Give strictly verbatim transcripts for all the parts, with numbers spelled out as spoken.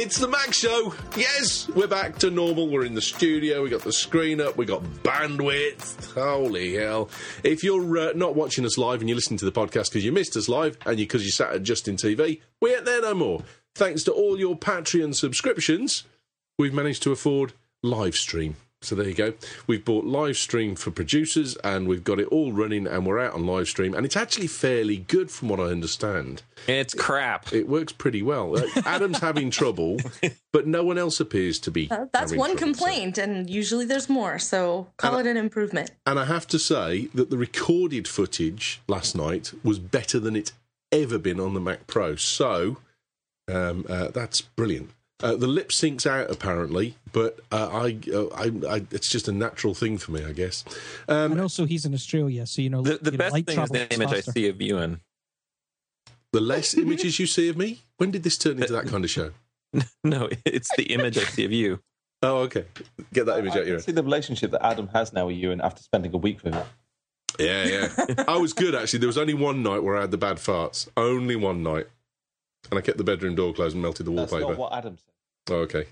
It's the Mac Show. Yes, we're back to normal. We're in the studio. We got the screen up. We got bandwidth. Holy hell! If you're uh, not watching us live and you're listening to the podcast because you missed us live and you because you sat at Justin T V, we ain't there no more. Thanks to all your Patreon subscriptions, we've managed to afford live stream. So there you go. We've bought live stream for producers and we've got it all running and we're out on live stream. And it's actually fairly good from what I understand. It's crap. It, it works pretty well. Uh, Adam's having trouble, but no one else appears to be. Uh, that's one trouble, complaint, so. And usually there's more, so call and it an improvement. And I have to say that the recorded footage last night was better than it's ever been on the Mac Pro. So um, uh, that's brilliant. Uh, the lip syncs out apparently, but uh, I, uh, I, I, it's just a natural thing for me, I guess. Um, and also, he's in Australia, so you know the, the you best know, light thing is the travel image faster. I see of you in. The less images you see of me. When did this turn into that kind of show? No, it's the image I see of you. Oh, okay. Get that image I out your can see the relationship that Adam has now with you, and after spending a week with him. Yeah, yeah. I was good actually. There was only one night where I had the bad farts. Only one night, and I kept the bedroom door closed and melted the That's wallpaper. not what Adam said. Oh, okay.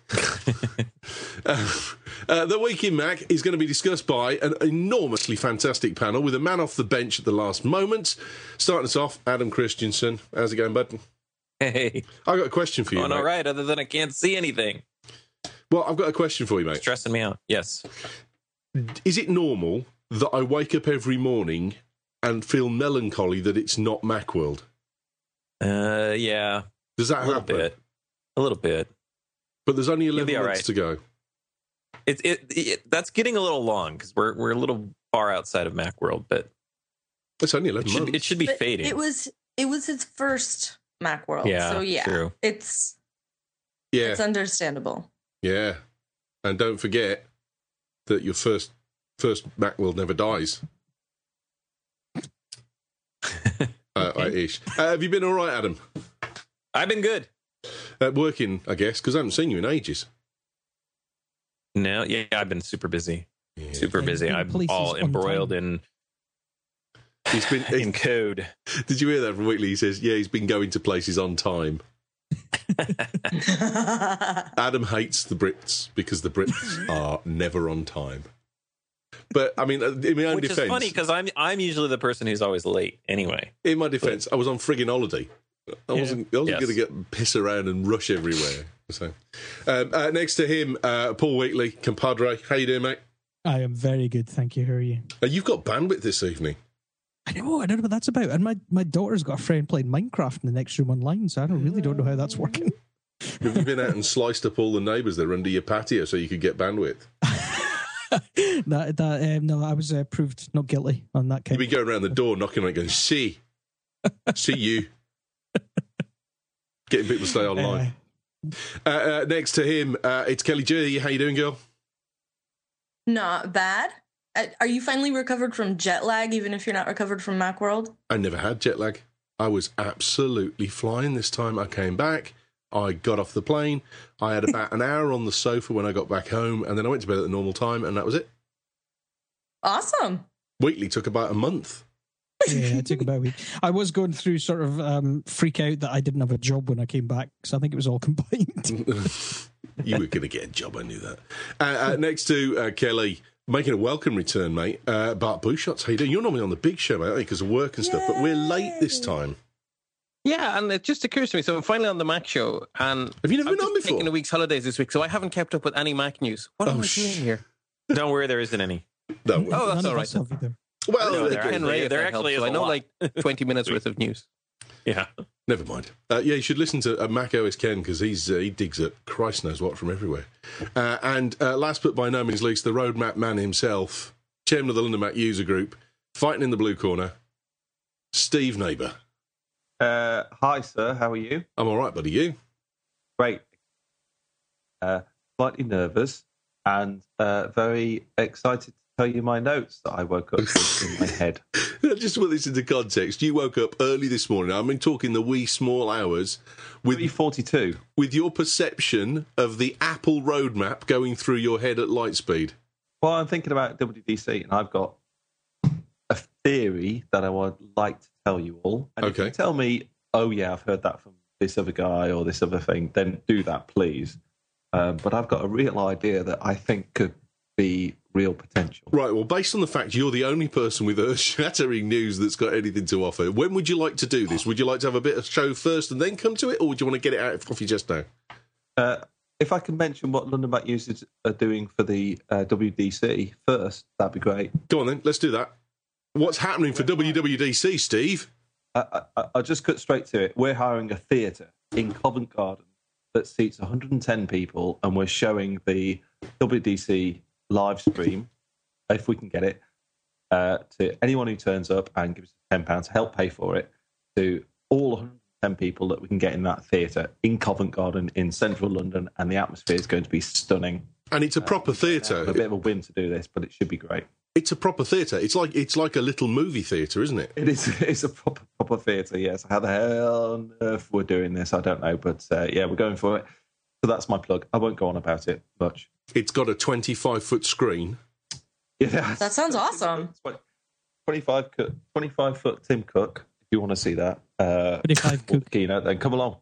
uh, uh, the Week in Mac is going to be discussed by an enormously fantastic panel with a man off the bench at the last moment. Starting us off, Adam Christensen. How's it going, bud? Hey. I've got a question for you, Going mate. all right, other than I can't see anything. Well, I've got a question for you, mate. Stressing me out. Yes. Is it normal that I wake up every morning and feel melancholy that it's not Macworld? Uh, yeah. Does that a little happen? bit. A little bit. But there's only eleven be all months right. to go. It, it, it that's getting a little long because we're we're a little far outside of Macworld, but It's only it eleven should months. it should be But fading. It was it was his first Macworld, Yeah, so yeah, true. it's yeah, it's understandable. yeah. And don't forget that your first first Macworld never dies. uh, uh, ish. Uh, have you been all right, Adam? I've been good. Uh, working, I guess, because I haven't seen you in ages. No, yeah, I've been super busy. Yeah. Super busy. been I'm places all on embroiled time. in He's been. in code. Did you hear that from Wheatley? He says, "Yeah, he's been going to places on time." Adam hates the Brits because the Brits are never on time. But I mean, in my own Which defence, is funny because I'm I'm usually the person who's always late anyway. in my defence, I was on frigging holiday. I Yeah. wasn't. I wasn't Yes. going to get piss around and rush everywhere. So, um, uh, next to him, uh, Paul Wheatley, compadre. How you doing, mate? I am very good, thank you. How are you? Uh, you've got bandwidth this evening. I know, I don't know what that's about. And my, my daughter's got a friend playing Minecraft in the next room online, so I don't really don't know how that's working. Have you been out and sliced up all the neighbours that are under your patio so you could get bandwidth? that, that, um, no, I was uh, proved not guilty on that You've kind been going around the door knocking on it going, see, see you. Getting people to stay online. Uh, uh, next to him, uh, it's Kelly G. How you doing, girl? Not bad. Uh, Are you finally recovered from jet lag, even if you're not recovered from Macworld? I never had jet lag. I was absolutely flying this time. I came back. I got off the plane. I had about an hour on the sofa when I got back home, and then I went to bed at the normal time, and that was it. Awesome. Wheatley took about a month. Yeah, it took about a week. I was going through sort of um, freak out that I didn't have a job when I came back, because I think it was all combined. You were going to get a job, I knew that. Uh, uh, next to uh, Kelly, making a welcome return, mate. Uh, Bart Bouchot's, how you doing? You're normally on the big show, mate, because of work and stuff, but we're late this time. Yeah, and it just occurs to me. So I'm finally on the Mac show, and Have you never I've been on just before? taken a week's holidays this week, so I haven't kept up with any Mac news. What Oh, am I sh- doing here? Don't worry, there isn't any. No. Oh, None that's of all right. us have either. Well, No, uh, there Ken actually- Ray, if there that actually helps. is I a know lot. like twenty minutes worth of news. Yeah. never mind. Uh, yeah, you should listen to uh, Mac O S Ken, because he's uh, he digs up Christ knows what from everywhere. Uh, and uh, last but by no means least, the roadmap man himself, chairman of the London Mac User Group, fighting in the blue corner, Steve Neighbour. Uh, hi, sir. How are you? I'm all right, buddy. You? Great. Uh, slightly nervous and uh, very excited to tell you my notes that I woke up with in my head. Just to put this into context, you woke up early this morning. I mean, talking the wee small hours with three forty-two. with your perception of the Apple roadmap going through your head at light speed. Well, I'm thinking about W D C, and I've got a theory that I would like to tell you all. And if Okay. you tell me, oh, yeah, I've heard that from this other guy or this other thing, then do that, please. Um, but I've got a real idea that I think could be real potential. Right, well, based on the fact you're the only person with earth-shattering news that's got anything to offer, when would you like to do this? Would you like to have a bit of show first and then come to it, or would you want to get it out off you just now? Uh, if I can mention what London Back users are doing for the uh, W D C first, that'd be great. Go on then, let's do that. What's happening for W W D C, Steve? I, I, I'll just cut straight to it. We're hiring a theatre in Covent Garden that seats one hundred ten people, and we're showing the W D C live stream, if we can get it, uh, to anyone who turns up and gives us ten pounds to help pay for it, to all one hundred ten people that we can get in that theatre in Covent Garden in central London, and the atmosphere is going to be stunning. And it's a proper Uh, theatre. a bit of a whim to do this, but it should be great. It's a proper theatre. It's like it's like a little movie theatre, isn't it? It is. It's a proper proper theatre. Yes. How the hell on earth we're doing this, I don't know, but uh, yeah, we're going for it. So that's my plug. I won't go on about it much. It's got a twenty-five foot screen. Yeah, That sounds awesome. twenty-five, cook, twenty-five foot Tim Cook. If you want to see that, uh, twenty-five Cook. keynote, then come along.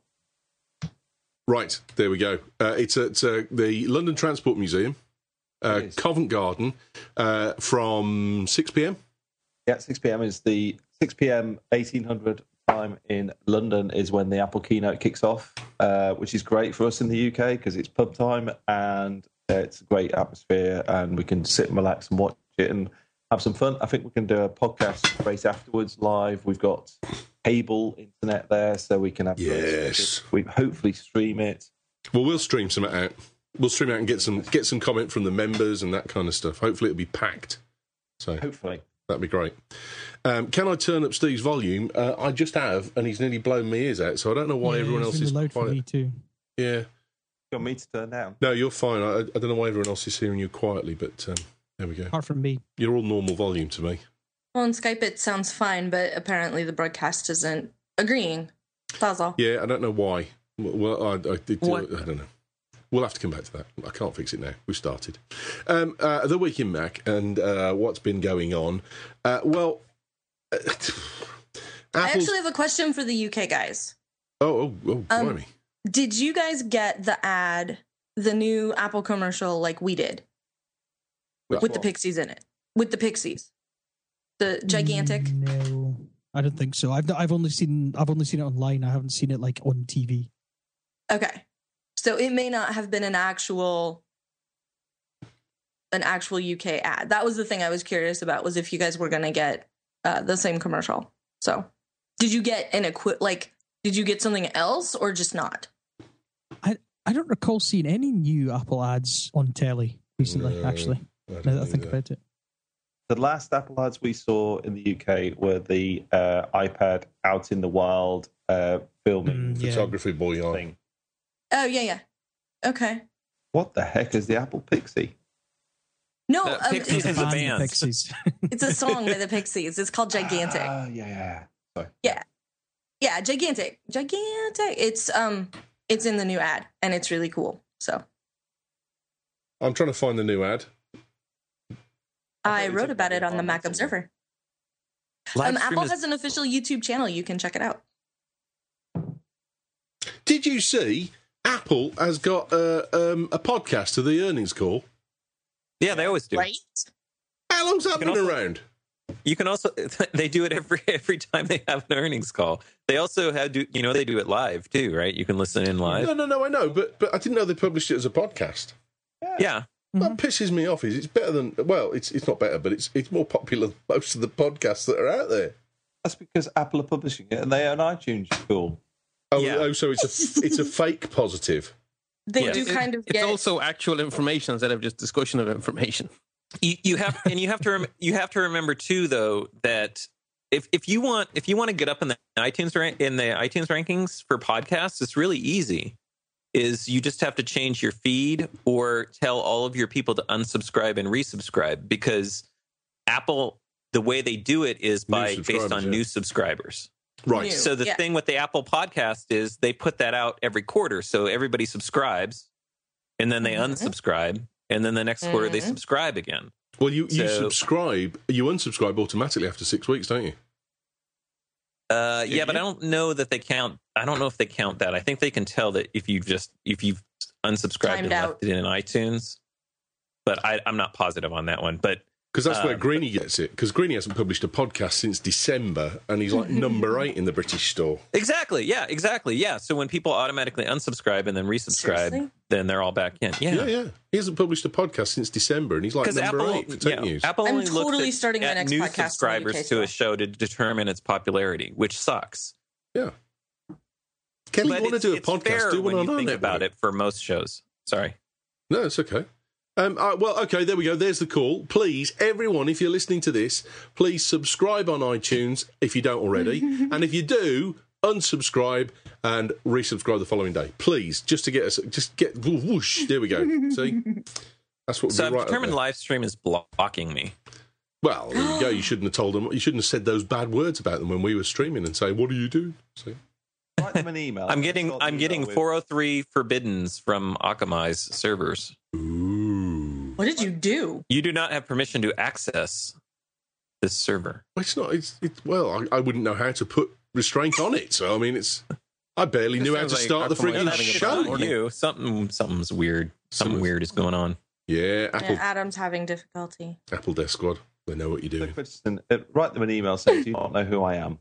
Right, there we go. Uh, it's at uh, the London Transport Museum, uh, It is. Covent Garden, uh, from six p.m. Yeah, six p.m. is the six p.m. eighteen hundred time in London is when the Apple keynote kicks off, uh, which is great for us in the U K because it's pub time and uh, it's a great atmosphere and we can sit and relax and watch it and have some fun. I think we can do a podcast race afterwards live. We've got cable internet there, so we can have Yes. we hopefully stream it. Well, we'll stream some out. We'll stream out and get some get some comment from the members and that kind of stuff. Hopefully, it'll be packed. So Hopefully. that'd be great. Um, can I turn up Steve's volume? Uh, I just have, and he's nearly blown my ears out. So I don't know why Yeah, everyone it's else really is loud for quiet. me too. Yeah, You want me to turn down? no, you're fine. I, I don't know why everyone else is hearing you quietly, but um, there we go. Apart from me. You're all normal volume to me. Well, on Skype it sounds fine, but apparently the broadcast isn't agreeing. That's all. Yeah, I don't know why. Well, I, I, did, What? I don't know. We'll have to come back to that. I can't fix it now. We've started. Um, uh, the Week in Mac and uh, what's been going on. Uh, well, uh, I Apple's... actually have a question for the U K guys. Oh, oh, oh, Um, blimey. Did you guys get the ad, the new Apple commercial like we did Well, with the Pixies in it? With the Pixies. The gigantic. No, I don't think so. I've I've only seen I've only seen it online. I haven't seen it like on T V. Okay. So it may not have been an actual an actual U K ad. That was the thing I was curious about, was if you guys were going to get uh, the same commercial. So, did you get an equi- like did you get something else or just not? I I don't recall seeing any new Apple ads on telly recently. No, actually, I don't now that I think think so. about it. The last Apple ads we saw in the U K were the uh, iPad out in the wild uh, filming Mm, yeah. Photography boy on. thing. Oh, yeah, yeah. Okay. What the heck is the Apple Pixie? No, Uh, um, Pixies it's, is a Band band. Pixies. it's a song by the Pixies. It's called Gigantic. Ah, yeah, yeah. Sorry. Yeah. Yeah, Gigantic. Gigantic. It's um it's in the new ad and it's really cool. So, I'm trying to find the new ad. I it's wrote a about it on the online Mac somewhere. Observer. Live Um, stream Apple is- has an official YouTube channel. You can check it out. Did you see Apple has got uh, um, a podcast to the earnings call? yeah, they always do. Right? How long's that You been can also- around? You can also they do it every every time they have an earnings call. They also have do you know they do it live too, right? You can listen in live. No, no, no, I know, but but I didn't know they published it as a podcast. Yeah, What pisses me off is it's better than, well, it's it's not better, but it's it's more popular than most of the podcasts that are out there. That's because Apple are publishing it and they own iTunes. Cool. Oh, Yeah. oh so it's a it's a fake positive. They Yeah. do It- kind of it's get also actual information instead of just discussion of information. you, you have and you have to rem- you have to remember too though that if if you want if you want to get up in the iTunes rank in the iTunes rankings for podcasts, it's really easy. Is you just have to change your feed or tell all of your people to unsubscribe and resubscribe, because Apple, the way they do it is New by based subscribers, on yeah. new subscribers. Right. New. So the Yeah. thing with the Apple podcast is they put that out every quarter. So everybody subscribes and then they Mhm. unsubscribe. And then the next quarter they Mhm. subscribe again. Well, you, you So- subscribe, you unsubscribe automatically after six weeks, don't you? Uh, Do yeah, but you? I don't know that they count. I don't know if they count that. I think they can tell that if you just if you've unsubscribed Timed and out. left it in iTunes. But I, I'm not positive on that one. But Because that's where Uh, Greenie gets it. Because Greenie hasn't published a podcast since December, and he's like number eight in the British store. exactly, yeah, exactly, yeah. So when people automatically unsubscribe and then resubscribe, Seriously? then they're all back in. Yeah, Yeah, yeah. He hasn't published a podcast since December, and he's like because number Apple, eight for tech yeah, news. Apple I'm only looks totally at, starting my at next new podcast in the U subscribers K to store. a show to determine its popularity, which sucks. Yeah. Kelly, But you want to it's, do a it's podcast? fair Do one when on you our think about network. it for most shows. Sorry. No, it's okay. Um, uh, well, okay, there we go. There's the call. Please, everyone, if you're listening to this, please subscribe on iTunes if you don't already. And if you do, unsubscribe and resubscribe the following day. Please, just to get us, just get, whoosh, there we go. See? That's what So we're I've right up determined there. live stream is blocking me. Well, there you go. You shouldn't have told them, you shouldn't have said those bad words about them when we were streaming and say, what are you doing? See? Write them an email. I'm getting Start the I'm email getting with- four oh three forbiddens from Akamai's servers. Ooh. What did you do? You do not have permission to access this server. It's not, it's, it's well, I, I wouldn't know how to put restraint on it. So, I mean, it's, I barely This knew how to sounds like start the Aquaman freaking having a show. bad Not you. Something something's weird. Something Something's- weird is going on. Yeah, Apple, Yeah, Adam's having difficulty. Apple Death Squad. They know what you're So, doing. Christensen, uh, write them an email saying, do you not know who I am?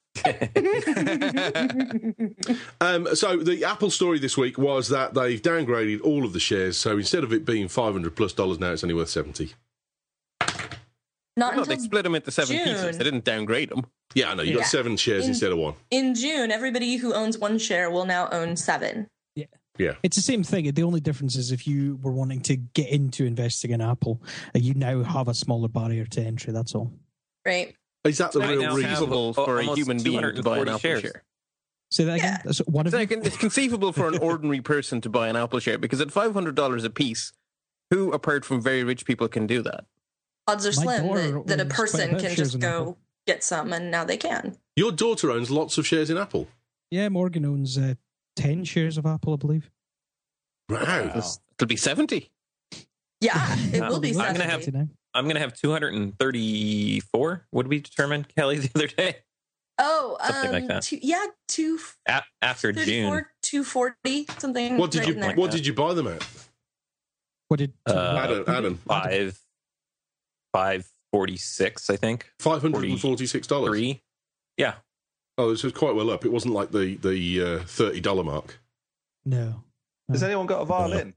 Um, so the Apple story this week was that they've downgraded all of the shares. So instead of it being five hundred plus dollars now, it's only worth seventy. Not No, until they split them into seven June. pieces. They didn't downgrade them. Yeah, I know. You got Yeah. seven shares In- instead of one. in June, everybody who owns one share will now own seven. Yeah. It's the same thing. The only difference is if you were wanting to get into investing in Apple, uh, you now have a smaller barrier to entry. That's all. Right. Is that the Right real now, reason? Conceivable for a almost human being to buy an 240 Apple shares. share. Say that again. Yeah. That's one of It's, them. like, it's conceivable for an ordinary person to buy an Apple share because at five hundred dollars a piece, who apart from very rich people can do that? Odds are My slim daughter that, that a owns quite a person bit of can shares just in go Apple. get some, and now they can. Your daughter owns lots of shares in Apple. Yeah, Morgan owns uh, ten shares of Apple, I believe. Wow. It'll be seventy. Yeah, it Uh, will be I'm gonna seventy. have- now. I'm going to have two hundred thirty-four. What did we determine, Kelly, the other day? Oh, Something um, like that. Two, yeah, two A- after June. two forty, something. What did right you in there. What did you buy them at? What did Uh, Adam, Adam, Five, five forty-six, I think. five hundred and forty-six dollars. Three. Yeah. Oh, this was quite well up. It wasn't like the the uh, thirty dollar mark. No. Has anyone got a violin?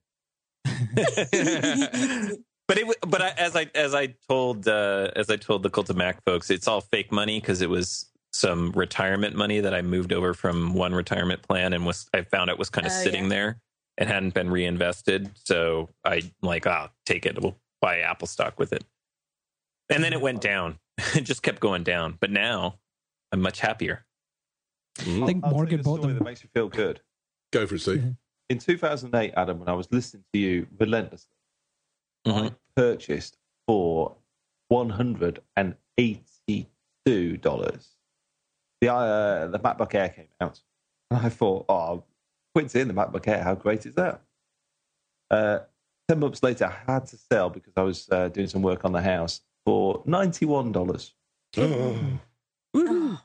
But it, w- but I, as I as I told uh, as I told the Cult of Mac folks, it's all fake money because it was some retirement money that I moved over from one retirement plan and was I found it was kind of Oh, sitting yeah. there and hadn't been reinvested. So I like, ah, take it. We'll buy Apple stock with it. And then it went down. It just kept going down. But now I'm much happier. Mm. I think I'll tell you Morgan the bought story them. that makes you feel good. Go for it, Steve. Yeah. In two thousand eight, Adam, when I was listening to you relentlessly, Mhm. I purchased for one hundred eighty-two dollars. The uh, the MacBook Air came out, and I thought, oh, Quincy in the MacBook Air, how great is that? Uh, ten months later, I had to sell because I was uh, doing some work on the house for ninety-one dollars. Oh. Oh,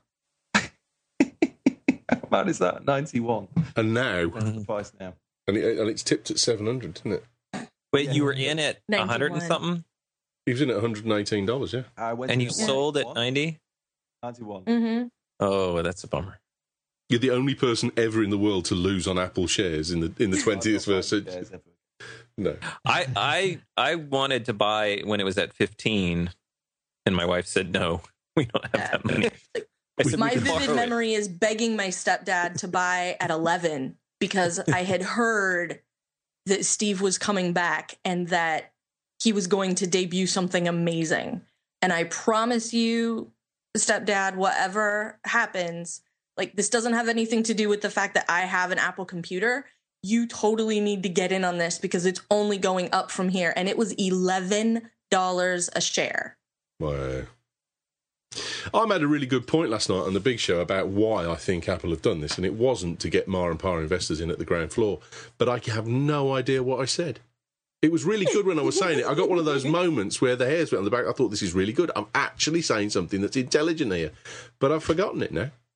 How bad is that? ninety-one. And now, What's the price now? and, it, and it's tipped at seven hundred, isn't it? Wait, Yeah. you were in at a hundred and ninety-one. something, He was in at one hundred eighteen dollars, yeah. I went and in you at sold at ninety-one. ninety. ninety-one. mm-hmm. Oh, that's a bummer. You're the only person ever in the world to lose on Apple shares in the in the twentieth I've got first five century. shares ever. No. I I I wanted to buy when it was at fifteen, and my wife said no. We don't have that money. I said, My "We can vivid borrow it." memory is begging my stepdad to buy at eleven because I had heard that Steve was coming back and that he was going to debut something amazing. And I promise you, stepdad, whatever happens, like this doesn't have anything to do with the fact that I have an Apple computer. You totally need to get in on this because it's only going up from here. And it was eleven dollars a share. Wow. I made a really good point last night on the Big Show about why I think Apple have done this, and it wasn't to get Ma and Pa investors in at the ground floor, but I have no idea what I said. It was really good when I was saying it. I got one of those moments where the hairs went on the back. I thought, this is really good. I'm actually saying something that's intelligent here, but I've forgotten it now.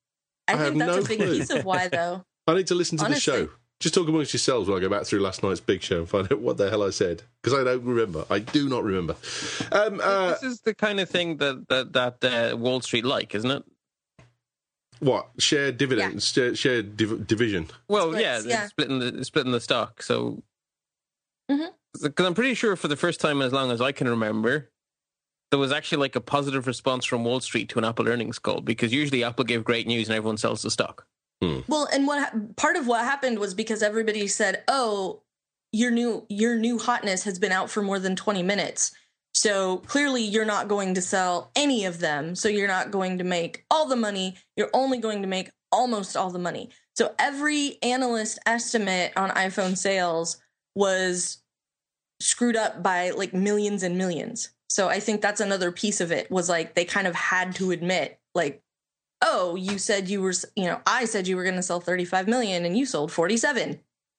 I, I think have that's no a big clue. piece of why, though. I need to listen to Honestly. the show. Just talk amongst yourselves while I go back through last night's big show and find out what the hell I said. Because I don't remember. I do not remember. Um, uh, This is the kind of thing that that, that uh, Wall Street like, isn't it? what? Shared dividends? Share, shared div- division? Well, Splits, yeah, yeah. they're splitting the splitting the stock. So, Mhm. because I'm pretty sure for the first time in as long as I can remember, there was actually like a positive response from Wall Street to an Apple earnings call, because usually Apple gave great news and everyone sells the stock. Well, and what ha- part of what happened was because everybody said, "Oh, your new your new hotness has been out for more than twenty minutes. So clearly you're not going to sell any of them. So you're not going to make all the money. You're only going to make almost all the money." So every analyst estimate on iPhone sales was screwed up by like millions and millions. So I think that's another piece of it, was like they kind of had to admit, like, oh, you said you were, you know, I said you were going to sell thirty-five million and you sold forty-seven.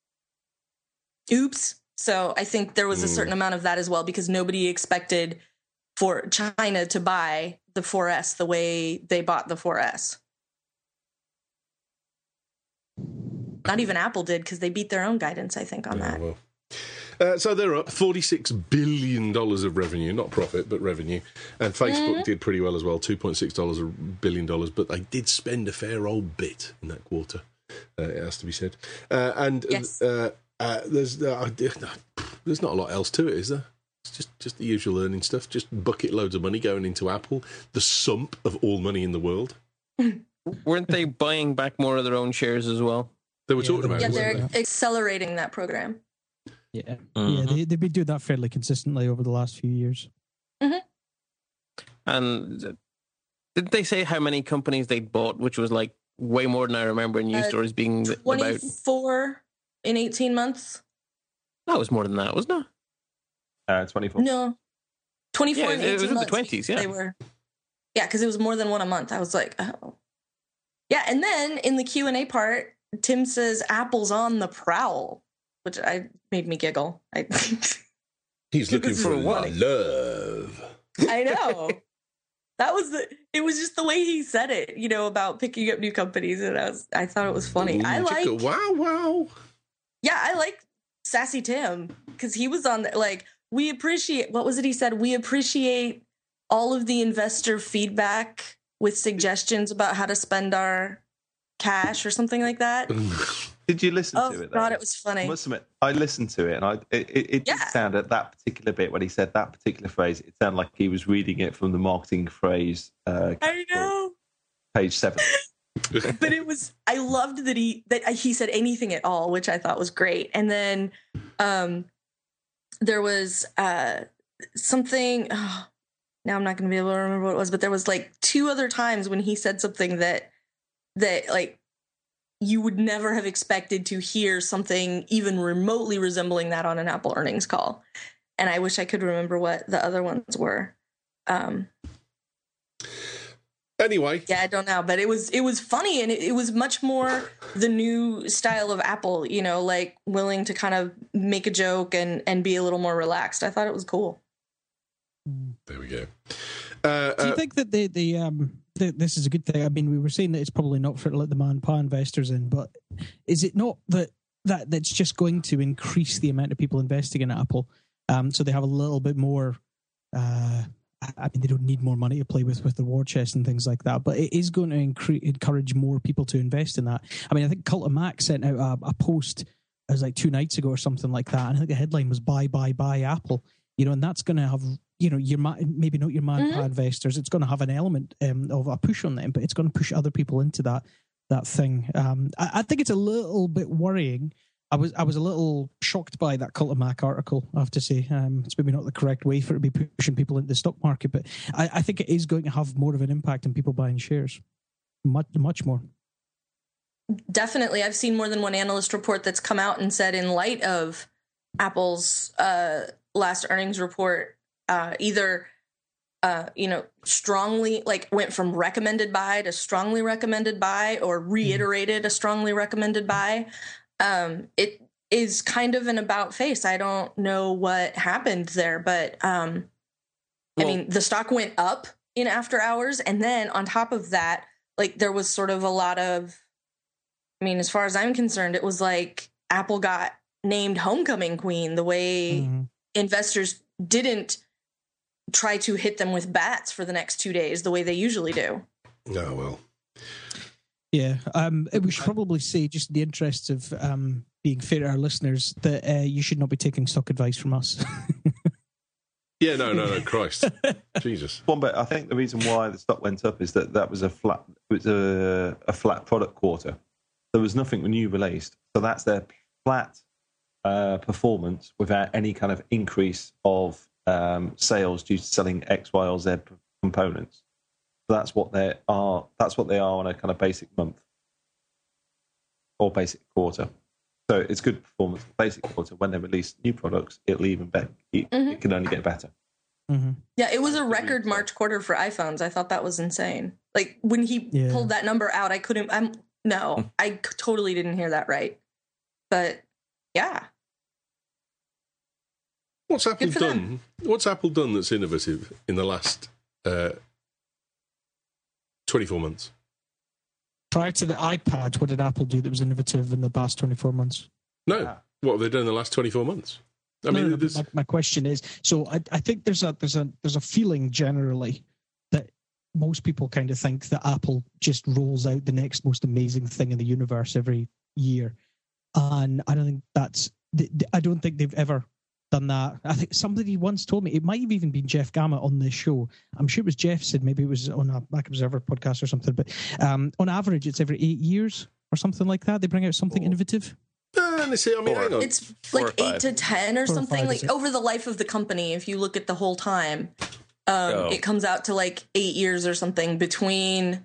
Oops. So I think there was a certain amount of that as well, because nobody expected for China to buy the four S the way they bought the four S. Not even Apple did, because they beat their own guidance, I think, on that. Oh, well. Uh, so they're up forty-six billion dollars of revenue, not profit, but revenue. And Facebook did pretty well as well, two point six billion dollars, but they did spend a fair old bit in that quarter, uh, it has to be said. Uh, and Yes. uh, uh, there's uh, there's not a lot else to it, is there? It's just, just the usual earning stuff, just bucket loads of money going into Apple, the sump of all money in the world. Weren't they buying back more of their own shares as well? They were Yeah, talking they about Yeah, it, they're weren't they? accelerating that program. Yeah, Mhm. yeah, they, they've been doing that fairly consistently over the last few years. And didn't they say how many companies they'd bought, which was like way more than I remember in news Uh, stories being about? twenty-four in eighteen months? That was more than that, wasn't it? Uh, twenty-four. No. twenty-four Yeah, and it was eighteen in the months. twenties, yeah. They were. Yeah, because it was more than one a month. I was like, oh. Yeah, and then in the Q and A part, Tim says Apple's on the prowl, which I made me giggle. I, He's looking This is for funny. love. I know. That was the. It was just the way he said it, you know, about picking up new companies, and I was. I thought it was funny. I Ooh, like. chicka, wow, wow. Yeah, I like Sassy Tim, because he was on there. Like, we appreciate. What was it he said? We appreciate all of the investor feedback with suggestions about how to spend our cash or something like that. Did you listen Oh to it? God, though? it was I funny. must admit, I listened to it, and I it, it, it Yeah. did sound at that particular bit when he said that particular phrase. It sounded like he was reading it from the marketing phrase, uh, I know, page seven. but it was. I loved that he that he said anything at all, which I thought was great. And then um, there was uh, something. Oh, now I'm not going to be able to remember what it was, but there was like two other times when he said something that that like you would never have expected to hear something even remotely resembling that on an Apple earnings call. And I wish I could remember what the other ones were. Um, Anyway, yeah, I don't know, but it was it was funny, and it, it was much more the new style of Apple, you know, like willing to kind of make a joke and and be a little more relaxed. I thought it was cool. there we go. Uh, Do you uh, think that the the um the, this is a good thing? I mean, we were saying that it's probably not for to let the man pa investors in, but is it not that that that's just going to increase the amount of people investing in Apple? Um, so they have a little bit more. Uh, I mean, they don't need more money to play with with the war chest and things like that, but it is going to incre- encourage more people to invest in that. I mean, I think Cult of Mac sent out a, a post, it was like two nights ago or something like that, and I think the headline was "Buy, buy, buy Apple." You know, and that's going to have, you know, your ma- maybe not your man Mhm. investors. It's going to have an element um, of a push on them, but it's going to push other people into that that thing. Um, I, I think it's a little bit worrying. I was I was a little shocked by that Cult of Mac article, I have to say. Um, it's maybe not the correct way for it to be pushing people into the stock market, but I, I think it is going to have more of an impact on people buying shares. Much, much more. Definitely, I've seen more than one analyst report that's come out and said, in light of Apple's uh, last earnings report, uh, either uh, you know strongly like went from recommended buy to strongly recommended buy, or reiterated a strongly recommended buy. Um, it is kind of an about face. I don't know what happened there, but um, I Well- mean, the stock went up in after hours, and then on top of that, like there was sort of a lot of, I mean, as far as I'm concerned, it was like Apple got named homecoming queen the way Mm-hmm. investors didn't try to hit them with bats for the next two days the way they usually do. Oh, well. Yeah, um, we should probably say, just in the interests of um, being fair to our listeners, that uh, you should not be taking stock advice from us. Yeah, no, no, no, Christ. Jesus. One bit, I think the reason why the stock went up is that that was a flat, it was a, a flat product quarter. There was nothing new released, so that's their flat uh, performance without any kind of increase of um, sales due to selling X, Y, or Z components. So that's what they are. That's what they are on a kind of basic month or basic quarter. So it's good performance. Basic quarter, when they release new products, it'll even better. It, Mhm. it can only get better. Mm-hmm. Yeah, it was a record March quarter for iPhones. I thought that was insane. Like when he Yeah. pulled that number out, I couldn't. I'm no, I c- totally didn't hear that right. But yeah, What's Apple Good for done? them. What's Apple done that's innovative in the last uh, twenty-four months? Prior to the iPad, what did Apple do that was innovative in the past twenty-four months? No. Yeah. What have they done in the last twenty-four months? I No, mean, no, no, there's- my, my question is, so I, I think there's a there's a there's a feeling generally that most people kind of think that Apple just rolls out the next most amazing thing in the universe every year, and I don't think that's th- th- I don't think they've ever done that. I think somebody once told me, it might have even been Jeff Gamma on this show. I'm sure it was Jeff said, maybe it was on a Mac Observer podcast or something, but um, on average it's every eight years or something like that. They bring out something Oh. innovative. Ah, let's see, I mean, Four. hang on. it's Four like or five. eight to ten or Four or something. five, Like is it? over the life of the company, if you look at the whole time, um, Oh. it comes out to like eight years or something between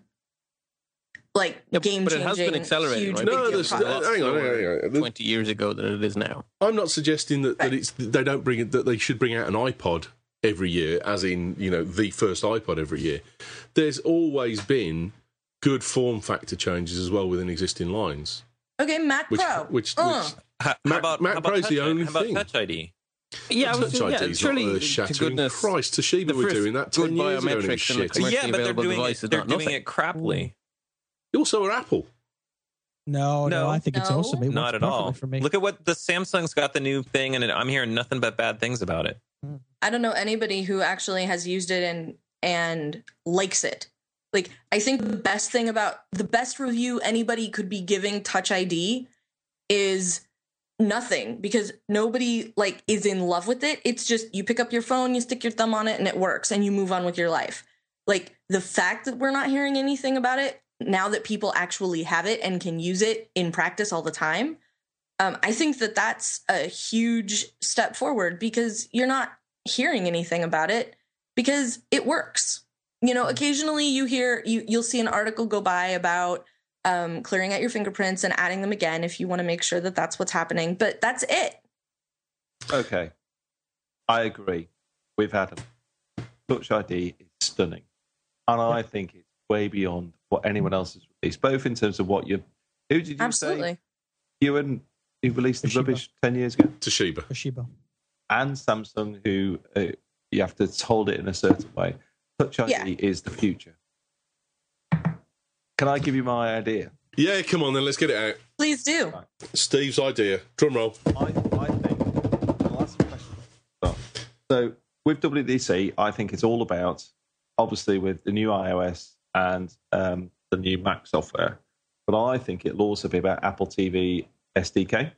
like Yeah, game but it changing. has been accelerated, huge, right? big No, deal there's- products. hang on, hang on, hang on. twenty years ago than it is now. I'm not suggesting that, that Right. it's they don't bring it that they should bring out an iPod every year, as in you know the first iPod every year. There's always been good form factor changes as well within existing lines. Okay, Mac Which, Pro. which, Uh. which How, Mac- how about, Mac how about Pro's Touch the I D? only How about thing. Touch I D? Yeah, I was, Touch yeah, I D is it's not really earth to shattering. goodness. Christ, Toshiba the were first doing that good ten years ago. And it was biometrics and the shit. commercially Yeah, but they're available doing device it. is They're not doing nothing. it crappily. Also, are Apple. No, no, No. I think it's No. awesome. It works Not at perfectly all. for me. Look at what the Samsung's got the new thing, and I'm hearing nothing but bad things about it. I don't know anybody who actually has used it and and likes it. Like I think the best thing about the best review anybody could be giving Touch I D is nothing, because nobody like is in love with it. It's just you pick up your phone, you stick your thumb on it and it works and you move on with your life. Like the fact that we're not hearing anything about it now that people actually have it and can use it in practice all the time, um, I think that that's a huge step forward, because you're not hearing anything about it because it works. You know, occasionally you hear you you'll see an article go by about um, clearing out your fingerprints and adding them again if you want to make sure that that's what's happening. But that's it. Okay, I agree with Adam. Touch I D is stunning, and I think it's way beyond what anyone else has released. Both in terms of what you, who did you Absolutely. say you and you released the Toshiba. rubbish ten years ago, Toshiba. Toshiba. and Samsung, who uh, you have to hold it in a certain way. Touch I D Yeah. is the future. Can I give you my idea? Yeah, come on then, let's get it out. Please do. Steve's idea. Drum roll. I, I think. I'll ask a question. So, so with W D C, I think it's all about, obviously, with the new iOS and um, the new Mac software, but I think it'll also be about Apple T V S D K.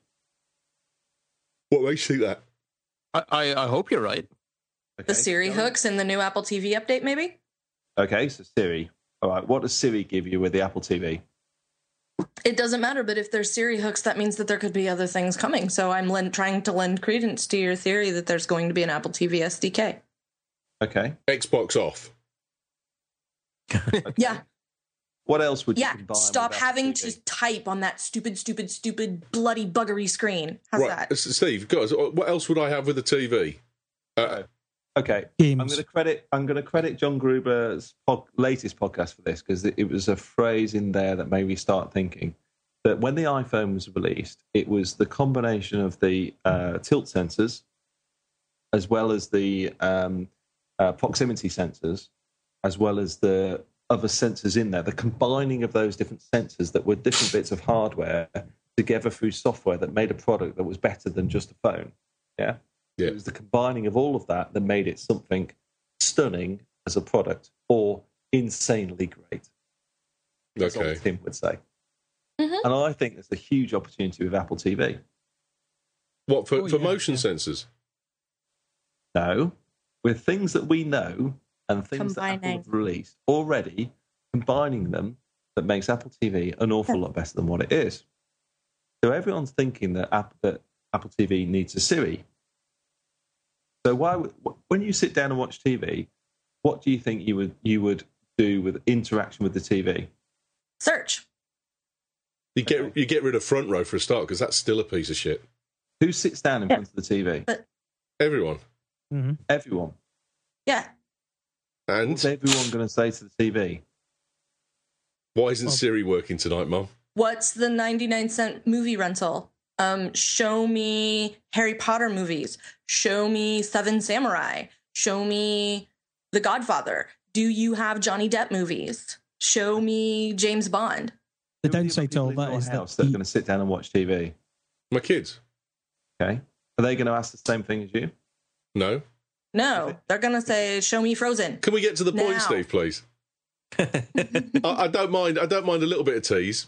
What makes you think that? I, I, I hope you're right. Okay, The Siri go on. hooks in the new Apple T V update, maybe? Okay, so Siri. All right, what does Siri give you with the Apple T V? It doesn't matter, but if there's Siri hooks, that means that there could be other things coming. So I'm lend, trying to lend credence to your theory that there's going to be an Apple T V S D K. Okay. Xbox off. okay. Yeah. What else would you Yeah, combine stop with Apple having T V? to type on that stupid, stupid, stupid, bloody, buggery screen. How's right, that? S- Steve, guys, what else would I have with a T V? Uh, Okay, Games. I'm going to credit. I'm going to credit John Gruber's pod, latest podcast for this, because it, it was a phrase in there that made me start thinking that when the iPhone was released, it was the combination of the uh, tilt sensors as well as the um, uh, proximity sensors, as well as the other sensors in there, the combining of those different sensors that were different bits of hardware together through software that made a product that was better than just a phone. Yeah? Yeah. It was the combining of all of that that made it something stunning as a product or insanely great. That's Okay. what Tim would say. Mhm. And I think there's a huge opportunity with Apple T V. What, for, Oh, for yeah, motion yeah. sensors? No, with things that we know and things that Apple Combining. have released already, combining them that makes Apple T V an awful lot better than what it is. So everyone's thinking that Apple, that Apple T V needs a Siri. So why, would- when you sit down and watch T V, what do you think you would you would do with interaction with the T V? Search. You get you get rid of front row for a start because that's still a piece of shit. Who sits down in Yeah. front of the T V? Everyone. Mm-hmm. Everyone. Yeah. And What's everyone going to say to the T V? why isn't Well- Siri working tonight, Mum? What's the ninety-nine cent movie rental? Um, show me Harry Potter movies. Show me Seven Samurai. Show me The Godfather. Do you have Johnny Depp movies? Show me James Bond. The Who are other downside to people all in that your is that house that are you- going to sit down and watch T V. My kids? Okay, are they going to ask the same thing as you? No. No, they're gonna say, "Show me Frozen." Can we get to the point, Now. Steve, please? I, I don't mind. I don't mind a little bit of tease.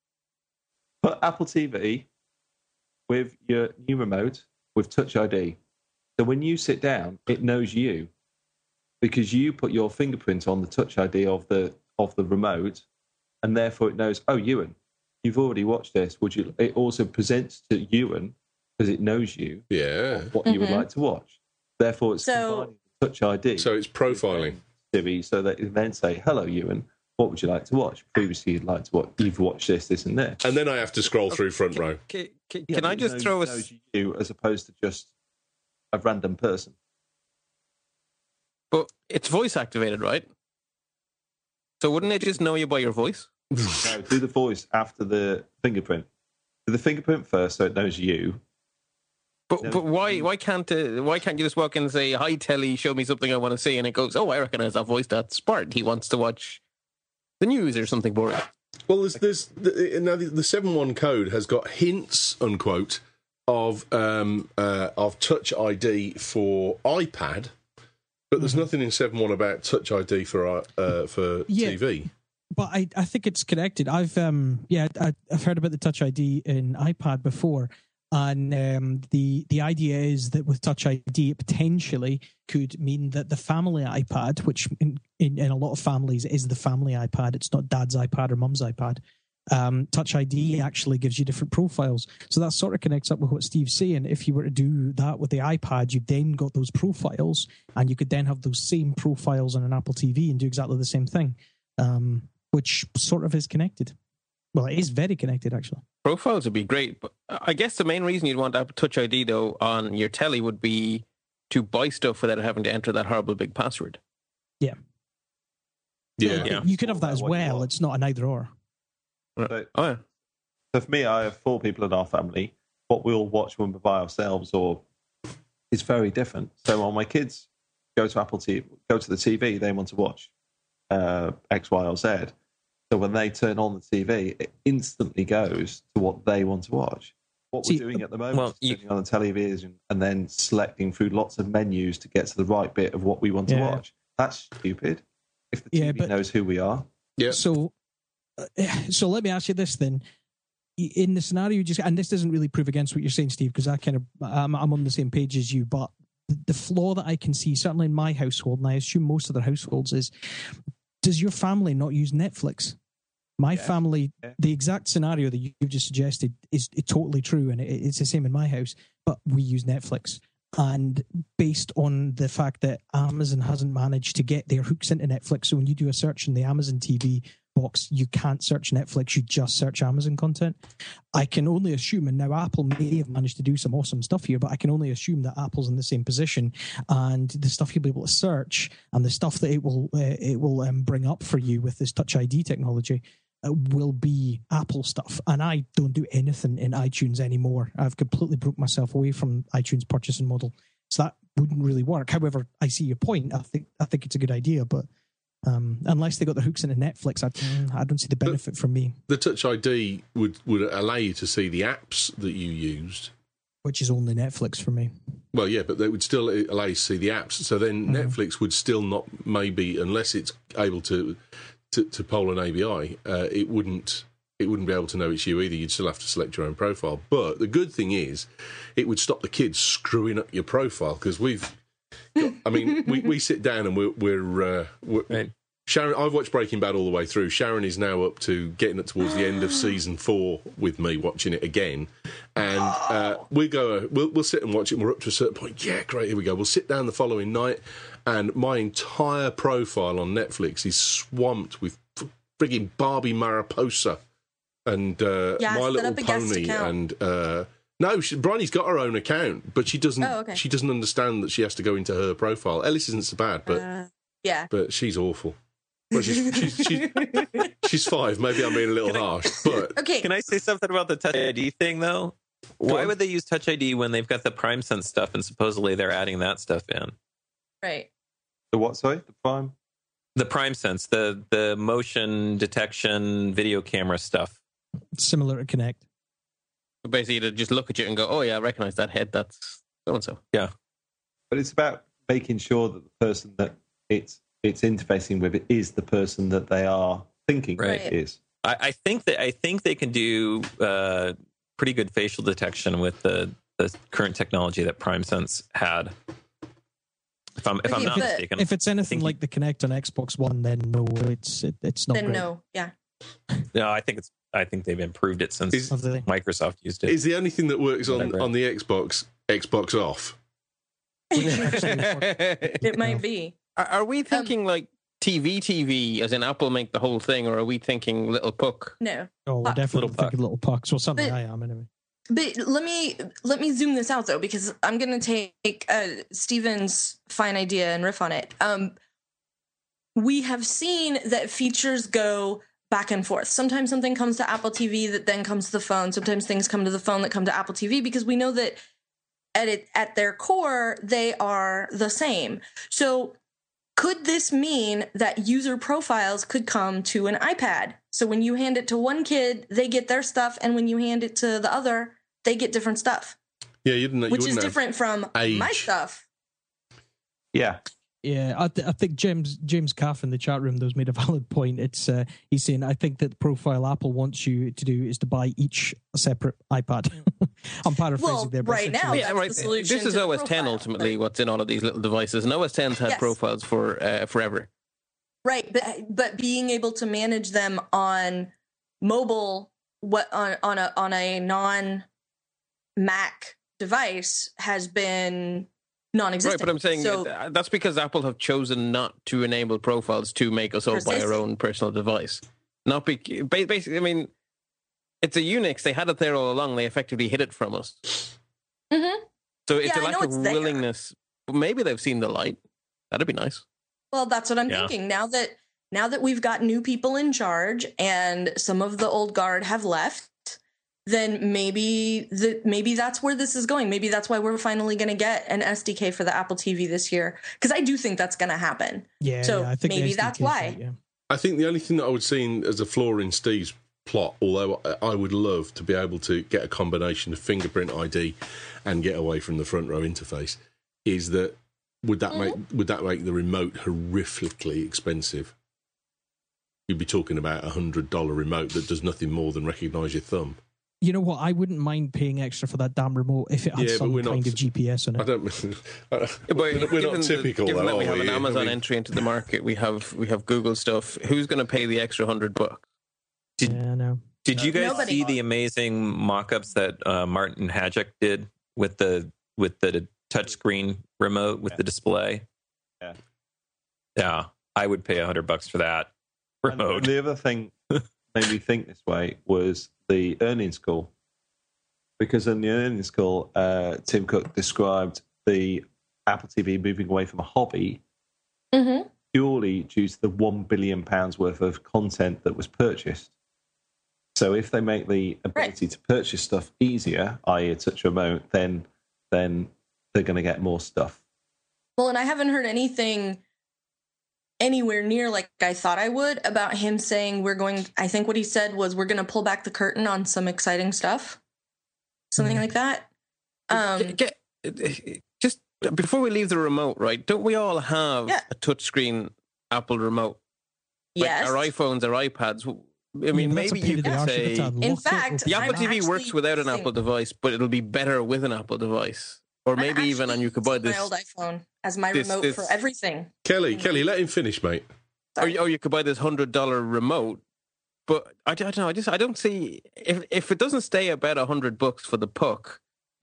Put Apple T V with your new remote with Touch I D. So when you sit down, it knows you because you put your fingerprint on the Touch I D of the of the remote, and therefore it knows. Oh, Ewan, you've already watched this. Would you? It also presents to Ewan because it knows you Yeah. what you would Mhm. like to watch. Therefore, it's So- combining Touch I D. So it's profiling. Siri, so that it can then say, "Hello, Ewan. What would you like to watch? Previously, you'd like to watch. You've watched this, this, and this." And then I have to scroll through front row. Can, can, Yeah, can but I it just knows- throw a knows you as opposed to just a random person? But it's voice activated, right? So wouldn't it just know you by your voice? No, do the voice after the fingerprint. Do the fingerprint first, so it knows you. But No. but why why can't uh, why can't you just walk in and say, "Hi, Telly, show me something I want to see," and it goes, "Oh, I recognize that voice. That's Bart. He wants to watch the news or something boring." Well, there's, there's the, now the, the seven one code has got hints, unquote, of um, uh, of Touch I D for iPad, but there's nothing in seven one about Touch I D for uh, for Yeah. T V. But I, I think it's connected. I've um yeah I, I've heard about the Touch I D in iPad before, and um, the the idea is that with Touch I D it potentially could mean that the family iPad, which in, in, in a lot of families is the family iPad, it's not dad's iPad or mum's iPad. Um, Touch I D actually gives you different profiles, so that sort of connects up with what Steve's saying. If you were to do that with the iPad, you've then got those profiles, and you could then have those same profiles on an Apple T V and do exactly the same thing. Um, which sort of is connected. Well, it is very connected, actually. Profiles would be great, but I guess the main reason you'd want Apple Touch I D though on your telly would be to buy stuff without having to enter that horrible big password. Yeah. Yeah. You could have that as What you well. want. It's not an either or. So, Oh yeah. so for me, I have four people in our family. What we'll watch when we're by ourselves or is very different. So when my kids go to Apple T V, go to the T V, they want to watch uh, X, Y, or Z. So when they turn on the T V, it instantly goes to what they want to watch. What See, we're doing at the moment well, is you- turning on the television and then selecting through lots of menus to get to the right bit of what we want to Yeah. watch. That's stupid. If the T V Yeah, but- knows who we are. Yeah. So, uh, so let me ask you this then: in the scenario you just, and this doesn't really prove against what you're saying, Steve, because I kind of I'm, I'm on the same page as you. But the flaw that I can see, certainly in my household, and I assume most other households, is: does your family not use Netflix? My Yeah. family, Yeah. the exact scenario that you've just suggested is, is totally true, and it, it's the same in my house. But we use Netflix. And based on the fact that Amazon hasn't managed to get their hooks into Netflix, so when you do a search in the Amazon T V box, you can't search Netflix, you just search Amazon content. I can only assume, and now Apple may have managed to do some awesome stuff here, but I can only assume that Apple's in the same position, and the stuff you'll be able to search and the stuff that it will uh, it will um, bring up for you with this Touch I D technology uh, will be Apple stuff. And I don't do anything in iTunes anymore. I've completely broke myself away from iTunes purchasing model, so that wouldn't really work. However, I see your point. I think I think it's a good idea, but Um, unless they got their hooks into Netflix, I, I don't see the benefit from me, The Touch I D would, would allow you to see the apps that you used. which is only Netflix for me. Well, yeah, but they would still allow you to see the apps. So then Mhm. Netflix would still not, maybe, unless it's able to to, to poll an A B I, uh, it wouldn't it wouldn't be able to know it's you either. You'd still have to select your own profile. But the good thing is, it would stop the kids screwing up your profile, because we've got, I mean, we, we sit down and we're, we're, uh, we're Right. Sharon, I've watched Breaking Bad all the way through. Sharon is now up to getting it towards the end of season four with me, watching it again. And uh, we go, we'll, we'll sit and watch it. And we're up to a certain point. Yeah, great. Here we go. We'll sit down the following night, and my entire profile on Netflix is swamped with f- frigging Barbie Mariposa and uh, Yeah, My set Little up a guest Pony. account. And uh, no, she, Bryony's got her own account, but she doesn't. Oh, okay. She doesn't understand that she has to go into her profile. Ellis isn't so bad, but Uh, yeah. but she's awful. Well, she's, she's, she's, she's five. Maybe I'm being a little harsh, but Okay. Can I say something about the Touch I D thing, though? Why would they use Touch I D when they've got the Prime Sense stuff and supposedly they're adding that stuff in? Right. The what? Sorry, the Prime. The Prime Sense, the the motion detection video camera stuff. Similar to Connect. Basically, to just look at you and go, "Oh yeah, I recognize that head. That's so and so." Yeah. But it's about making sure that the person that it's it's interfacing with it is the person that they are thinking Right. it is. I, I think that I think they can do uh, pretty good facial detection with the, the current technology that Prime Sense had. If I'm if I'm Okay, not but- mistaken, If it's anything think- like the Connect on Xbox One, then no, it's it, it's not Then great. no. Yeah. no, I think it's I think they've improved it since Is- Have they? Microsoft used it. is the only thing that works on, Whatever. on the Xbox Xbox off? It might be. Are, are we thinking like T V, T V, as in Apple make the whole thing, or are we thinking little puck? No. Oh, we're Puck. definitely Little thinking little pucks. Well, something But- I am anyway. But let me let me zoom this out though, because I'm going to take uh, Steven's fine idea and riff on it. Um, we have seen that features go back and forth. Sometimes something comes to Apple T V that then comes to the phone. Sometimes things come to the phone that come to Apple T V, because we know that at it, at their core they are the same. So could this mean that user profiles could come to an iPad? So when you hand it to one kid, they get their stuff, and when you hand it to the other, they get different stuff, Yeah, you didn't. You which is wouldn't have- different from age. my stuff. Yeah. Yeah, I, th- I think James James Caff in the chat room those made a valid point. It's uh, he's saying I think that the profile Apple wants you to do is to buy each a separate iPad. I'm paraphrasing Well, there, but right now, essentially- Yeah, that's right. the solution This is to the O S ten profile, ultimately. but- What's in all of these little devices, and O S ten's had Yes. profiles for uh, forever. Right, but but being able to manage them on mobile, what on on a on a non Mac device has been non-existent. Right, but I'm saying so. uh, that's because Apple have chosen not to enable profiles to make us all buy our Precisely. own personal device. Not be, ba- basically, I mean, it's a Unix. They had it there all along. They effectively hid it from us. Mhm. So it's Yeah, a I know lack of it's there. willingness. Maybe they've seen the light. That'd be nice. Well, that's what I'm Yeah. thinking. Now that now that we've got new people in charge and some of the old guard have left, then maybe the maybe that's where this is going. Maybe that's why we're finally going to get an S D K for the Apple T V this year, because I do think that's going to happen. yeah, so yeah, I think the maybe S D K that's 's why. right, yeah. I think the only thing that I would see in- as a flaw in Steve's plot, although I I would love to be able to get a combination of fingerprint I D and get away from the front row interface, is that would that make would that make the remote horrifically expensive? You'd be talking about a hundred dollar remote that does nothing more than recognise your thumb. You know what? I wouldn't mind paying extra for that damn remote if it had Yeah, but some we're kind not- of G P S on I it. don't. we're But we're given not the- typical, Given though, that we are have an we? Amazon I mean- entry into the market, we have we have Google stuff. Who's going to pay the extra hundred bucks? Did, Yeah, I know. did you guys Nobody. see the amazing mock-ups that uh, Martin Hajek did with the with the touchscreen remote with Yeah. the display? Yeah. Yeah, I would pay a hundred bucks for that And remote. the other thing made me think this way was the earnings call. Because in the earnings call, uh, Tim Cook described the Apple T V moving away from a hobby Mm-hmm. purely due to the one billion pounds worth of content that was purchased. So if they make the ability to purchase stuff easier, that is a touch remote, then then they're going to get more stuff. Well, and I haven't heard anything anywhere near like I thought I would about him saying we're going. I think what he said was we're going to pull back the curtain on some exciting stuff, something like that. Um, Get, just before we leave the remote, right? Don't we all have Yeah. a touchscreen Apple remote? Like yes. our iPhones, our iPads. I Yeah, mean, but that's a maybe pain you in the could arse. You say have to unlock In it, fact, open the it. Apple I'm T V works actually without an using- Apple device, but it'll be better with an Apple device. Or maybe I'm even, and you could buy actually this, using my old iPhone as my this- remote this- for everything. Kelly, Kelly, let him finish, mate. or, or you could buy this hundred dollar remote. But I, I don't know. I just I don't see if if it doesn't stay about a hundred bucks for the puck,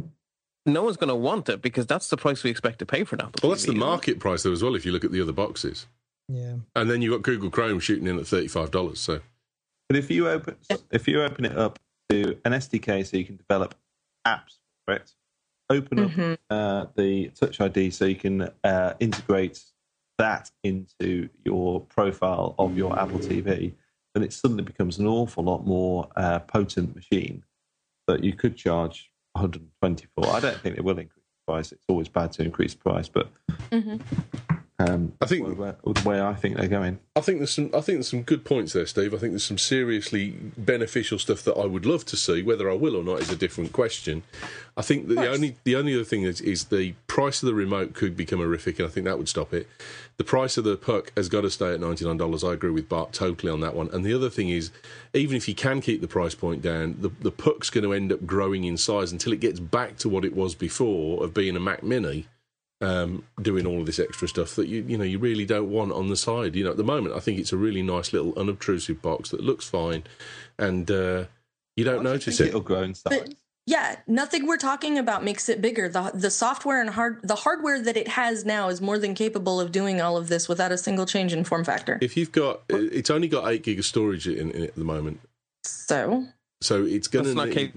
no one's going to want it because that's the price we expect to pay for an Apple Well, that's T V, the isn't it? market price though as well. If you look at the other boxes, Yeah. and then you have got Google Chrome shooting in at thirty-five dollars. So But if you open if you open it up to an S D K so you can develop apps for it, open up Mhm. uh, the Touch I D so you can uh, integrate that into your profile of your Apple T V, then it suddenly becomes an awful lot more uh, potent machine that you could charge one hundred twenty-four. I don't think it will increase the price. It's always bad to increase the price, but Mhm. um, I think- the way, the way I think they're going. I think there's some. I think there's some good points there, Steve. I think there's some seriously beneficial stuff that I would love to see. Whether I will or not is a different question. I think that the course. only the only other thing is, is the price of the remote could become horrific, and I think that would stop it. The price of the puck has got to stay at ninety-nine dollars. I agree with Bart totally on that one. And the other thing is, even if you can keep the price point down, the the puck's going to end up growing in size until it gets back to what it was before of being a Mac Mini. Um, doing all of this extra stuff that you you know you really don't want on the side. You know, at the moment, I think it's a really nice little unobtrusive box that looks fine, and uh, you don't I notice think it. It'll grow in size. But yeah, nothing we're talking about makes it bigger. The the software and hard the hardware that it has now is more than capable of doing all of this without a single change in form factor. If you've got, it's only got eight gig of storage in, in it at the moment, So so it's going That's not to cap-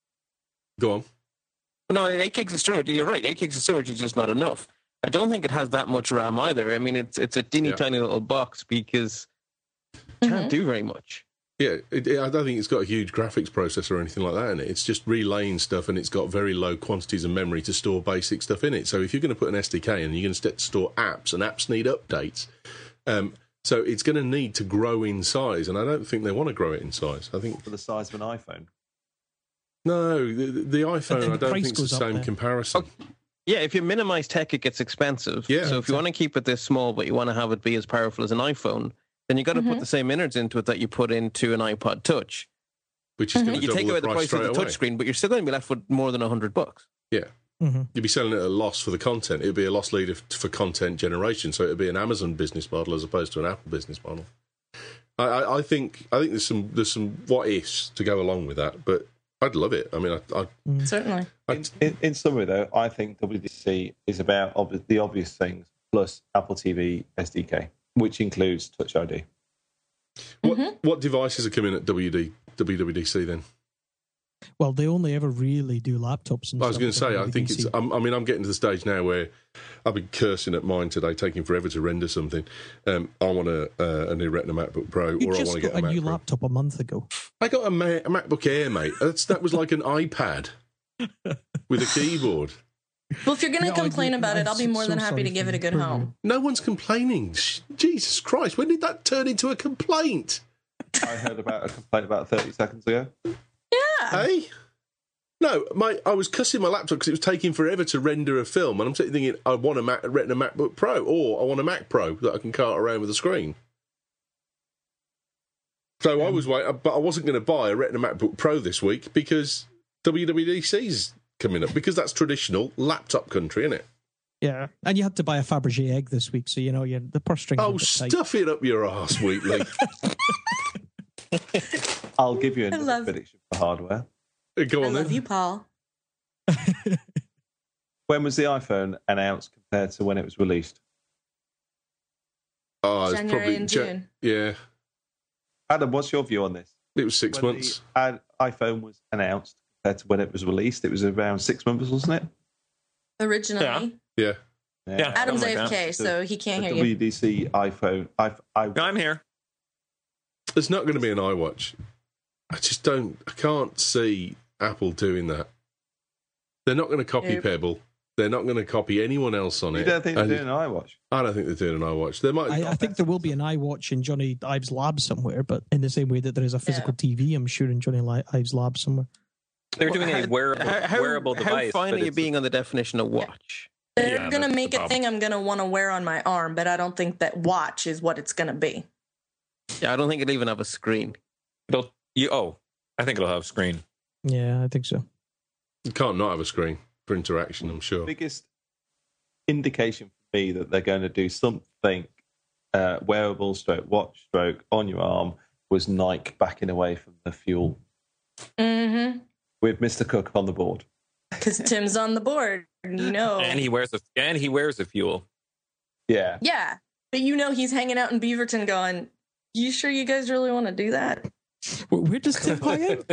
go on. No, eight gigs of storage. You're right. Eight gigs of storage is just not enough. I don't think it has that much RAM either. I mean, it's it's a teeny Yeah. tiny little box because it can't Mhm. do very much. Yeah, it, it, I don't think it's got a huge graphics processor or anything like that in it. It's just relaying stuff, and it's got very low quantities of memory to store basic stuff in it. So if you're going to put an S D K in, you're going to st- store apps, and apps need updates. Um, so it's going to need to grow in size, and I don't think they want to grow it in size. I think For the size of an iPhone. no, the, the iPhone. then I the don't price think it's the goes up same then. comparison. Yeah, if you minimize tech, it gets expensive. Yeah. So if you want to keep it this small, but you want to have it be as powerful as an iPhone, then you got to put Mhm. the same innards into it that you put into an iPod Touch. Which is going to You double take away the the price price of straight the away. touchscreen, but you're still going to be left with more than a hundred bucks. Yeah. Mm-hmm. You'd be selling it at a loss for the content. It'd be a loss leader f- for content generation. So it'd be an Amazon business model as opposed to an Apple business model. I, I, I think I think there's some there's some what ifs to go along with that, but I'd love it. I mean, I, I, certainly. I In, in, in summary, though, I think W D C is about ob- the obvious things plus Apple T V S D K, which includes Touch I D. what Mhm. what devices are coming at W D, W W D C then? Well, they only ever really do laptops. And I was stuff going to say, at I think W W D C. it's. I'm, I mean, I'm getting to the stage now where I've been cursing at mine today, taking forever to render something. Um, I want a, uh, a new Retina MacBook Pro, You or I just want to got get a a Mac new Pro. laptop a month ago. I got a, Ma- a MacBook Air, mate. That's, that was like an iPad with a keyboard. Well, if you're going to Yeah, I complain do- about it, I'm I'll be so- more than so happy to sorry give for it a good you. home. No one's complaining. Sh- Jesus Christ, when did that turn into a complaint? I heard about a complaint about thirty seconds ago. Yeah. Hey? No, my, I was cussing my laptop because it was taking forever to render a film, and I'm sitting thinking, I want a, Mac, a Retina MacBook Pro, or I want a Mac Pro that I can cart around with a screen. So I was waiting, but I wasn't going to buy a Retina MacBook Pro this week because W W D C's coming up, because that's traditional laptop country, isn't it? Yeah, and you had to buy a Fabergé egg this week, so you know you the purse strings. are a Oh, bit tight. stuff it up your arse, Wheatley. I'll give you another love- prediction for hardware. Go I on love then. you, Paul. When was the iPhone announced compared to when it was released? Oh, it's January probably and Ja- June. yeah, Adam, what's your view on this? it was six When months. the ad- iPhone was announced compared to when it was released, it was around six months, wasn't it? Originally. Yeah. Yeah. Adam's Oh my God. A F K, so he can't The hear you. W D C iPhone. I, I, I'm here. There's not going to be an iWatch. I just don't. I can't see Apple doing that. They're not going to copy Nope. Pebble. They're They're not going to copy anyone else on You it. don't think they're And doing an iWatch? I don't think they're doing an iWatch. There might. I, I think there will be an iWatch in Johnny Ives' lab somewhere, but in the same way that there is a physical Yeah. T V, I'm sure in Johnny Li- Ives' lab somewhere. They're doing a wearable, How, how, wearable how device. fine but are you it's- being on the definition of watch? They're Yeah, gonna that's make the a problem. thing I'm gonna want to wear on my arm, but I don't think that watch is what it's gonna be. Yeah, I don't think it'll even have a screen. It'll, you, oh, I think it'll have screen. Yeah, I think so. You can't not have a screen for interaction, I'm sure. Biggest indication for me that they're going to do something uh, wearable stroke watch stroke on your arm was Nike backing away from the fuel Mm-hmm. with Mister Cook on the board. Because Tim's on the board, and you know. And he wears a and he wears a fuel. Yeah. Yeah, but you know he's hanging out in Beaverton going, you sure you guys really want to do that? Where where does Tim hang out?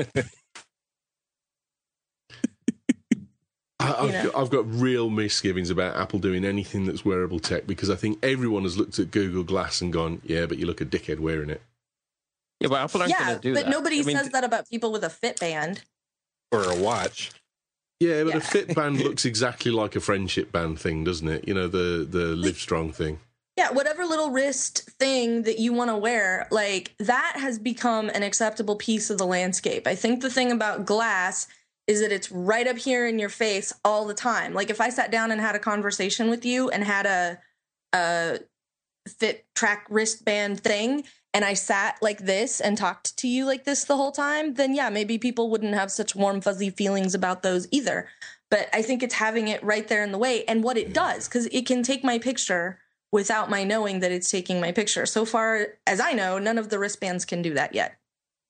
I, I've, You know. got, I've got real misgivings about Apple doing anything that's wearable tech because I think everyone has looked at Google Glass and gone, yeah, but you look a dickhead wearing it. Yeah, but Apple aren't Yeah, going to do but that. nobody I mean, says that about people with a Fitband. Or a watch. Yeah, but Yeah. a Fitband looks exactly like a friendship band thing, doesn't it? You know, the, the Live Strong thing. Yeah, whatever little wrist thing that you want to wear, like that has become an acceptable piece of the landscape. I think the thing about glass is that it's right up here in your face all the time. Like if I sat down and had a conversation with you and had a a fit track wristband thing and I sat like this and talked to you like this the whole time, then yeah, maybe people wouldn't have such warm fuzzy feelings about those either. But I think it's having it right there in the way and what it does, because it can take my picture without my knowing that it's taking my picture. So far as I know, none of the wristbands can do that yet.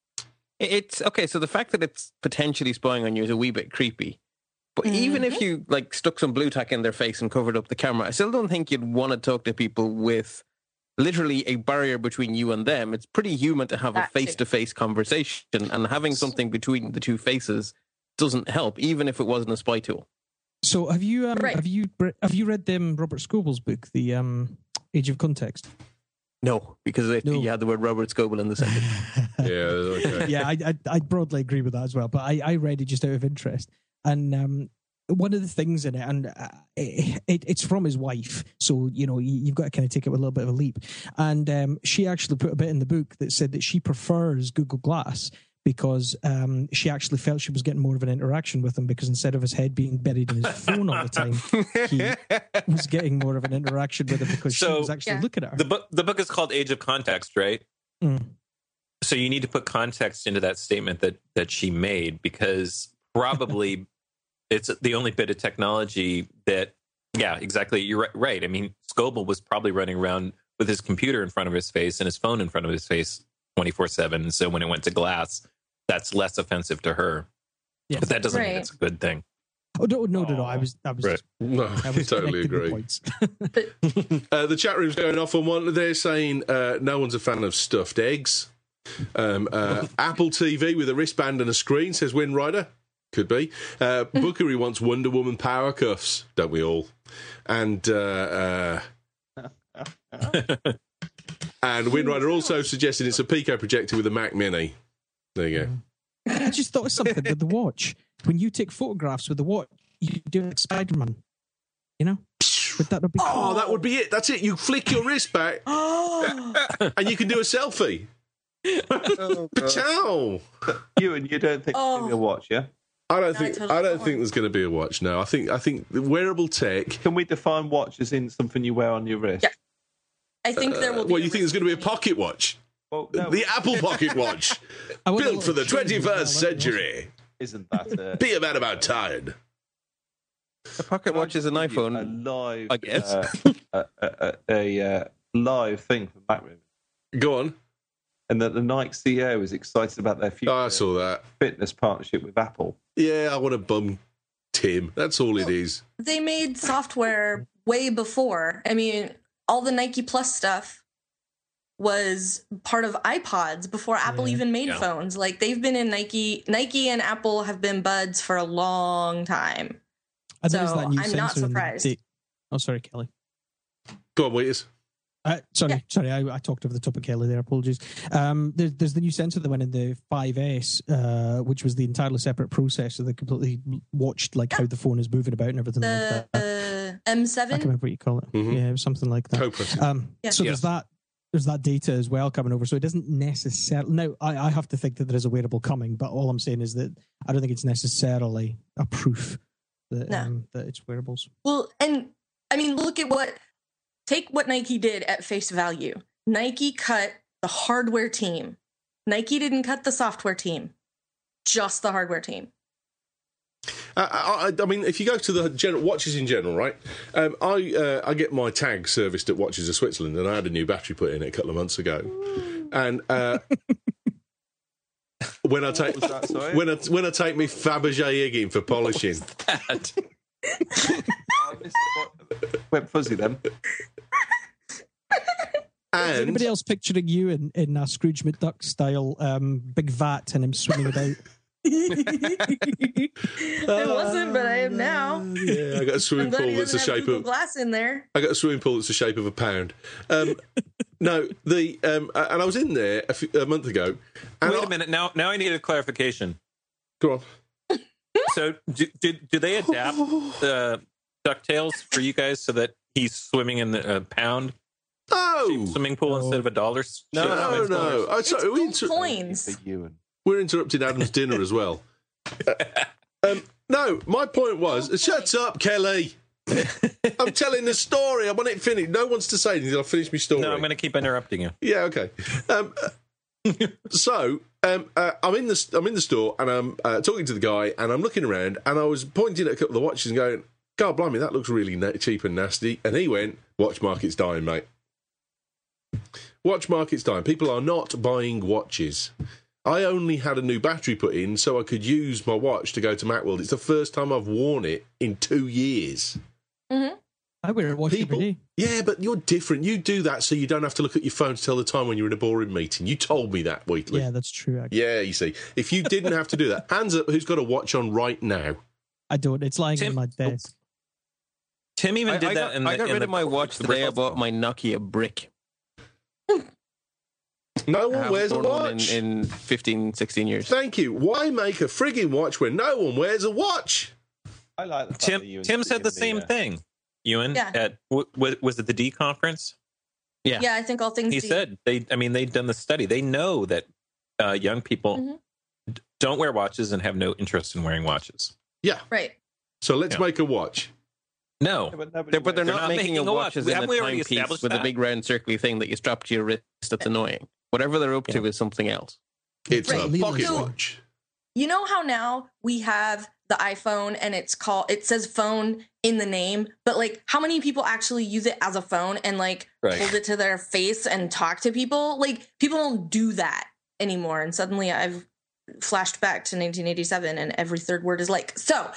it's okay. So the fact that it's potentially spying on you is a wee bit creepy. But even if you like stuck some blue tack in their face and covered up the camera, I still don't think you'd want to talk to people with literally a barrier between you and them. It's pretty human to have That a too. face-to-face conversation, and having something between the two faces doesn't help, even if it wasn't a spy tool. So have you um, Right. have you have you read um, Robert Scoble's book, The um, Age of Context? No, because if No. you had the word Robert Scoble in the sentence. Yeah, okay. yeah, I, I I broadly agree with that as well. But I, I read it just out of interest, and um, one of the things in it, and uh, it, it, it's from his wife, so you know you, you've got to kind of take it with a little bit of a leap. And um, she actually put a bit in the book that said that she prefers Google Glass because um, she actually felt she was getting more of an interaction with him, because instead of his head being buried in his phone all the time, he was getting more of an interaction with him because she So- was actually Yeah. looking at her. The book the book is called Age of Context, right? Mm. So you need to put context into that statement that that she made, because probably it's the only bit of technology that, yeah, exactly. You're right. right. I mean, Scoble was probably running around with his computer in front of his face and his phone in front of his face twenty-four seven. So when it went to glass, that's less offensive to her. Yeah. But that doesn't mean Right. it's a good thing. Oh no, no, no, no! I was, I was, Right. just, No, I I was totally connecting the agree. points. Uh, the chat room's going off on one. They're saying uh, no one's a fan of stuffed eggs. Um, uh, Apple T V with a wristband and a screen, says Windrider. Could be. Uh, Bookery wants Wonder Woman power cuffs. Don't we all? And uh, uh, and Windrider also suggested it's a Pico projector with a Mac Mini. There you go. I just thought of something with the watch. When you take photographs with the watch, you do it like Spider-Man. You know? Would that not be Oh, that would be it. That's it. You flick your wrist back Oh, and you can do a selfie. Ciao. You and you don't think Oh. it's going to be a watch, yeah? I don't No, I think totally I don't don't. think there's going to be a watch. No, I think I think the wearable tech. Can we define watch as in something you wear on your wrist? Yeah. I think there will Uh, be. well, a you think there's going to be a pocket watch? Well, no, The Apple Pocket Watch, I want a built for the little chain as well, twenty-first that'd be awesome. century. isn't that a, Be a man about tired. A pocket watch is an a iPhone. live, I guess. uh, a, a, a, a uh, live thing for Mac Room, Go on. and that the Nike C E O is excited about their future Oh, I saw that. fitness partnership with Apple. Yeah, I want to bum Tim. That's all it is. They made software way before. I mean, all the Nike Plus stuff was part of iPods before Apple Yeah. even made Yeah. phones. Like they've been in Nike, Nike and Apple have been buds for a long time. And there is So, that new I'm not sensor in the surprised. date. Oh, sorry, Kelly. Go on, Wheatus. Uh, sorry, Yeah. sorry, I, I talked over the top of Kelly there. Apologies. Um, there's, there's the new sensor that went in the five S, uh, which was the entirely separate processor that completely watched like how the phone is moving about and everything The like that. uh, M I seven. can't remember what you call it. Mhm. Yeah, it was something like that. Co-processor. Um, Yeah. So Yes. there's that. There's that data as well coming over. So it doesn't necessarily. Now, I, I have to think that there is a wearable coming, but all I'm saying is that I don't think it's necessarily a proof that No. um, that it's wearables. Well, and I mean, look at what, take what Nike did at face value. Nike cut the hardware team. Nike didn't cut the software team, just the hardware team. Uh, I, I, I mean, if you go to the general, watches in general, right? Um, I uh, I get my tag serviced at Watches of Switzerland, and I had a new battery put in it a couple of months ago. And uh, when I take was that, sorry? when I when I take me Fabergé Ig in for polishing, That- I missed what- went fuzzy then. Is and anybody else picturing you in, in a Scrooge McDuck style um, big vat and him swimming about? It wasn't, but I am now. yeah, I got a I'm swimming glad pool he that's the doesn't have shape Google of Glass in there. I got a swimming pool that's the shape of a pound. Um, no, the um, and I was in there a, few, a month ago. And Wait I, a minute. Now, now I need a clarification. Go on. So, do, do, do they adapt the DuckTales for you guys so that he's swimming in the uh, pound Oh swimming pool No. instead of a dollar? no, ship? no, It's no! dollars. Oh, It's sorry, we gold inter- coins. For Ewan. we're interrupting Adam's dinner as well. Uh, um, no, my point was, shut up, Kelly. I'm telling the story. I want it finished. No one's to say anything. I'll finish my story. No, I'm going to keep interrupting you. Yeah, okay. Um, uh, so um, uh, I'm in the I'm in the store and I'm uh, talking to the guy and I'm looking around and I was pointing at a couple of the watches and going, "God, blimey, that looks really na- cheap and nasty." And he went, "Watch market's dying, mate. Watch market's dying. People are not buying watches." I only had a new battery put in so I could use my watch to go to Macworld. It's the first time I've worn it in two years. I wear a watch People, every day. yeah, but you're different. You do that so you don't have to look at your phone to tell the time when you're in a boring meeting. You told me that, Wheatley. Yeah, that's true. Actually. Yeah, you see. If you didn't have to do that, hands up who's got a watch on right now? I don't. It's lying Tim- on my desk. Tim even I, did I that got, in the I got in rid the, of my watch the the day I breakfast bought club. my Nokia brick. No I one haven't wears a worn one watch. in, in fifteen, sixteen years. Thank you. Why make a frigging watch when no one wears a watch? I like the fact Tim that Ewan's Tim said the giving me same a- thing. Ewan Yeah. at w- w- was it the D conference? Yeah. Yeah, I think all things. He D. said they. I mean, they've done the study. They know that uh, young people Mhm. d- don't wear watches and have no interest in wearing watches. Yeah. Right. So let's Yeah. make a watch. No, Yeah, but nobody They're, but they're wears- not, not making, making a a watch watch. as in a Haven't we already timepiece established with a that? big round circly thing that you strap to your wrist that's annoying. Whatever they're up to is something else. It's Right. a Legally pocket so- watch. You know how now we have the iPhone and it's called it says phone in the name, but like how many people actually use it as a phone and like Right. hold it to their face and talk to people? Like people don't do that anymore. And suddenly I've flashed back to nineteen eighty-seven and every third word is like, so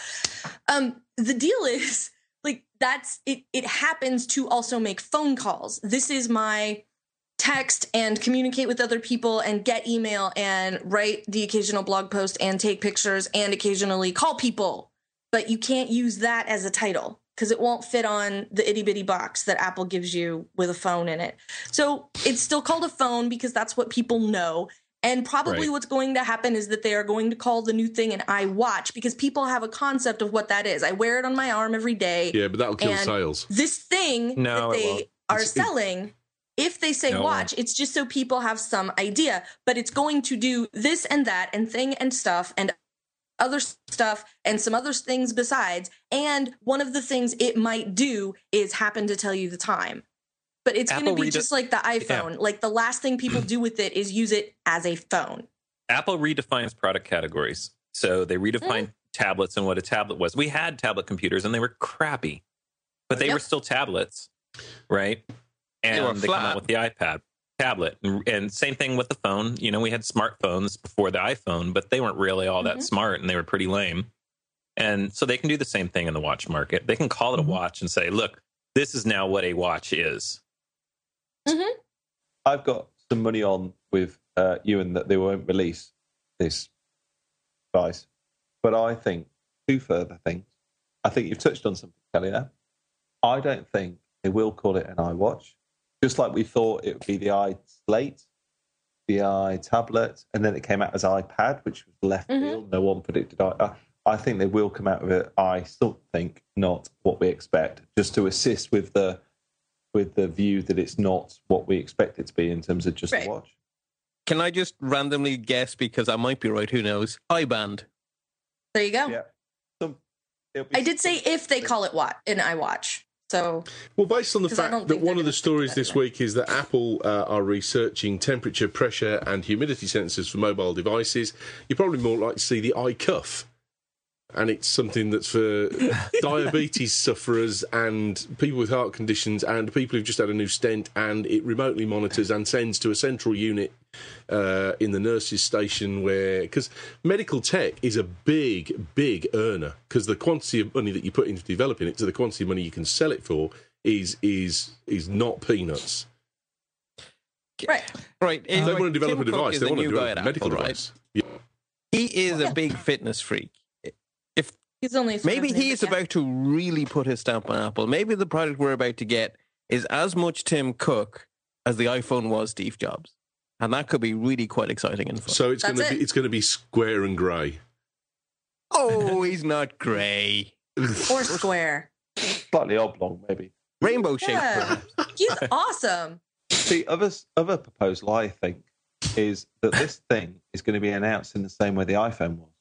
um the deal is like that's it it happens to also make phone calls. This is my text and communicate with other people and get email and write the occasional blog post and take pictures and occasionally call people. But you can't use that as a title because it won't fit on the itty bitty box that Apple gives you with a phone in it. So it's still called a phone because that's what people know. And probably Right. what's going to happen is that they are going to call the new thing an iWatch because people have a concept of what that is. I wear it on my arm every day. Yeah, but that'll kill And sales. This thing No, that it they won't. are It's- it- selling, if they say No, it watch, it's just so people have some idea, but it's going to do this and that and thing and stuff and other stuff and some other things besides. And one of the things it might do is happen to tell you the time. But it's going to Apple be rede- just like the iPhone. Like the last thing people do with it is use it as a phone. Apple redefines product categories. So they redefined Mm. tablets and what a tablet was. We had tablet computers and they were crappy, but they Yep. were still tablets, right? And were they, come flat. out with the iPad tablet. And, and same thing with the phone. You know, we had smartphones before the iPhone, but they weren't really all that Mhm. smart and they were pretty lame. And so they can do the same thing in the watch market. They can call it a Mhm. watch and say, look, this is now what a watch is. I've got some money on with uh, Ewan that they won't release this device. But I think two further things. I think you've touched on something, Kelly, there. I don't think they will call it an iWatch. Just like we thought it would be the iSlate, the iTablet, and then it came out as iPad, which was left Mhm. field. No one predicted. I, I think they will come out with it. I still think not what we expect, just to assist with the with the view that it's not what we expect it to be in terms of just Right. a watch. Can I just randomly guess, because I might be right, who knows? iBand. There you go. Yeah. Some, it'll be I did say if they call it what in iWatch. So Well, based on the 'Cause I fact don't that think one they're of the gonna stories stick to this that week is that Apple uh, are researching temperature, pressure, and humidity sensors for mobile devices, you're probably more likely to see the iCuff. And it's something that's for diabetes sufferers and people with heart conditions and people who've just had a new stent, and it remotely monitors and sends to a central unit uh, in the nurse's station where... Because medical tech is a big, big earner, because the quantity of money that you put into developing it to the quantity of money you can sell it for is is is not peanuts. right. Right. They right, want to develop Tim a Cook device. is They the want to new guy develop at a medical Apple, right? device. Yeah. He is Yeah. a big fitness freak. If He's only sort maybe of new, he is but yeah. about to really put his stamp on Apple. Maybe the product we're about to get is as much Tim Cook as the iPhone was Steve Jobs, and that could be really quite exciting and fun. So it's going That's to be it. it's going to be square and grey. Oh, he's not grey. or square. slightly oblong, maybe. Rainbow shaped. Yeah. He's awesome. The other other proposal, I think, is that this thing is going to be announced in the same way the iPhone was,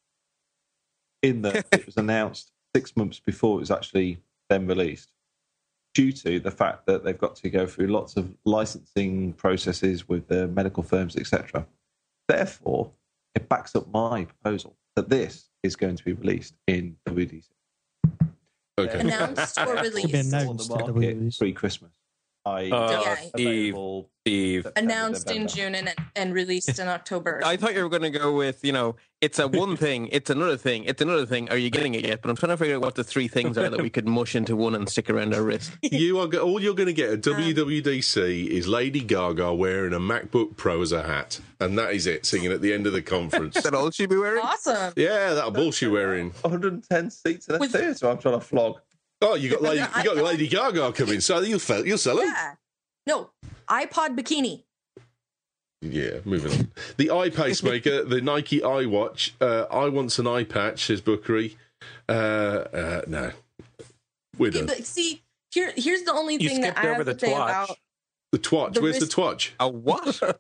in that it was announced six months before it was actually then released, due to the fact that they've got to go through lots of licensing processes with the medical firms, et cetera. Therefore, it backs up my proposal that this is going to be released in W D C. Okay. Announced or To be released? On announced the at market W D C. pre-Christmas. I Uh, Yeah. Steve, available Steve. September, Announced in November. June and and released in October. I thought you were going to go with, you know, it's a one thing, it's another thing, it's another thing. Are you getting it yet? But I'm trying to figure out what the three things are that we could mush into one and stick around our wrist. You are go- all you're going to get at W W D C is Lady Gaga wearing a MacBook Pro as a hat, and that is it. Singing at the end of the conference. Is that all she'd be wearing? Awesome. Yeah, that bullshit wearing. one hundred ten seats in a With- theatre I'm trying to flog. Oh, you got Lady, I you got know. Lady Gaga coming, so you'll sell, you'll sell them. Yeah. No, iPod bikini. Yeah, moving on. The eye pacemaker, the Nike iWatch. Uh, I want an eye patch, says Bookery. Uh, uh, no, we're Yeah, done. but see, here here's the only You thing that skipped I have over the to say twatch. about The twatch. the Where's wrist- the twatch? A what? The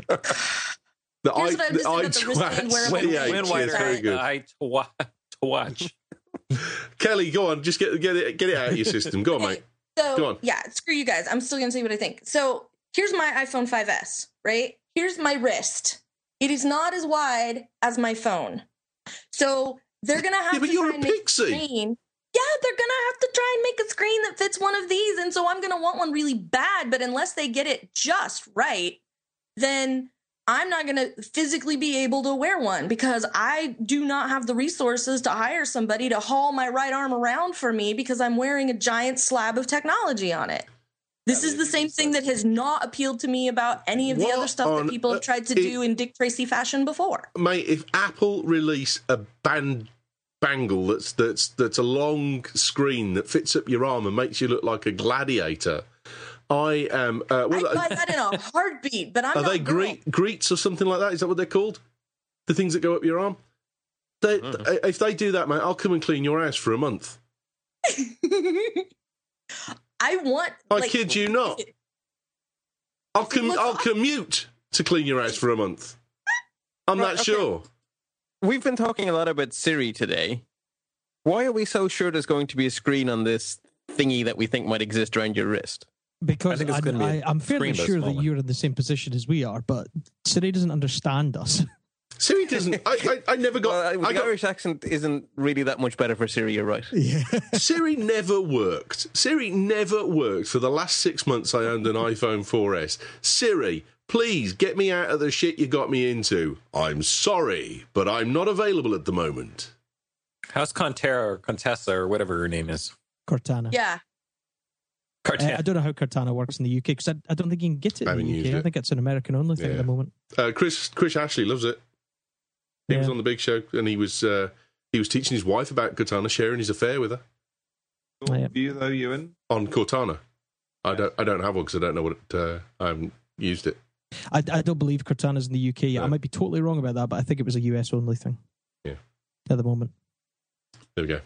Here's eye, what I have the to say eye about the wristband twatch. wearable Win, Yeah, T H. win Yes, wider. very good. I twa- twatch. Kelly, go on. Just get get it get it out of your system. Go on, mate. So Go on. yeah, screw you guys. I'm still gonna say what I think. So here's my iPhone five S, right? Here's my wrist. It is not as wide as my phone. So they're gonna have Yeah, but to you're try a and make a pixie. screen. Yeah, they're gonna have to try and make a screen that fits one of these. And so I'm gonna want one really bad, but unless they get it just right, then I'm not going to physically be able to wear one because I do not have the resources to hire somebody to haul my right arm around for me because I'm wearing a giant slab of technology on it. This is the same thing that has not appealed to me about any of the What other stuff on that people have earth- tried to it- do in Dick Tracy fashion before. Mate, if Apple release a band bangle that's that's that's a long screen that fits up your arm and makes you look like a gladiator, I am. Uh, I'd what, buy that in a heartbeat, but I'm are not they a girl. greet, greets or something like that? Is that what they're called? The things that go up your arm. They, th- if they do that, mate, I'll come and clean your house for a month. I want. I like, kid you not. I'll If it com- looks I'll like- commute to clean your house for a month. I'm Right, that okay. sure. We've been talking a lot about Siri today. Why are we so sure there's going to be a screen on this thingy that we think might exist around your wrist? Because I think it's I, gonna be a I, I'm fairly screen, but sure that smaller. you're in the same position as we are, but Siri doesn't understand us. Siri doesn't. I, I, I never got. Well, I the got Irish accent isn't really that much better for Siri, you're right. Yeah. Siri never worked. Siri never worked for the last six months I owned an iPhone four S. Siri, please get me out of the shit you got me into. I'm sorry, but I'm not available at the moment. How's Contera or Contessa or whatever her name is? Cortana. Yeah. Uh, Cortana. I don't know how Cortana works in the U K because I, I don't think you can get it I in haven't the U K. used I it. think it's an American only thing Yeah. at the moment. Uh, Chris Chris Ashley loves it. He was Yeah. on the Big Show, and he was uh, he was teaching his wife about Cortana, sharing his affair with her Oh, yeah. View though, Ewan. on Cortana. I don't. I don't have one because I don't know what it. Uh, I haven't used it. I, I don't believe Cortana's in the U K yet. No. I might be totally wrong about that, but I think it was a U S only thing. Yeah. At the moment. There we go.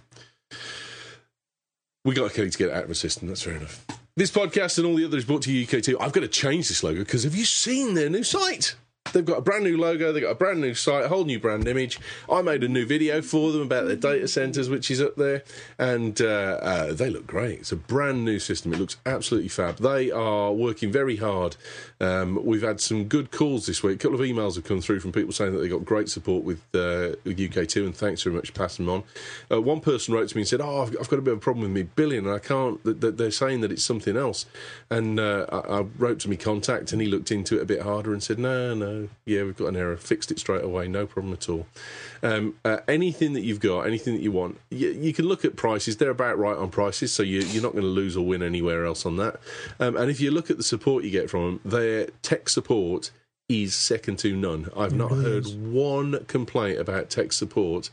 We got Kelly to get it out of the system. That's fair enough. This podcast and all the others brought to you U K too. I've got to change this logo because have you seen their new site? They've got a brand new logo, they've got a brand new site, a whole new brand image. I made a new video for them about their data centres, which is up there, and uh, uh, they look great. It's a brand new system. It looks absolutely fab. They are working very hard. Um, we've had some good calls this week. A couple of emails have come through from people saying that they got great support with, uh, with U K two, and thanks very much for passing them on. Uh, one person wrote to me and said, oh, I've, I've got a bit of a problem with me billing, and I can't, they're saying that it's something else. And uh, I, I wrote to me contact, and he looked into it a bit harder and said, no, no, yeah, we've got an error, fixed it straight away, no problem at all. Um, uh, anything that you've got, anything that you want, you, you can look at prices. They're about right on prices, so you, you're not going to lose or win anywhere else on that. Um, and if you look at the support you get from them, their tech support is second to none. I've not heard one complaint about tech support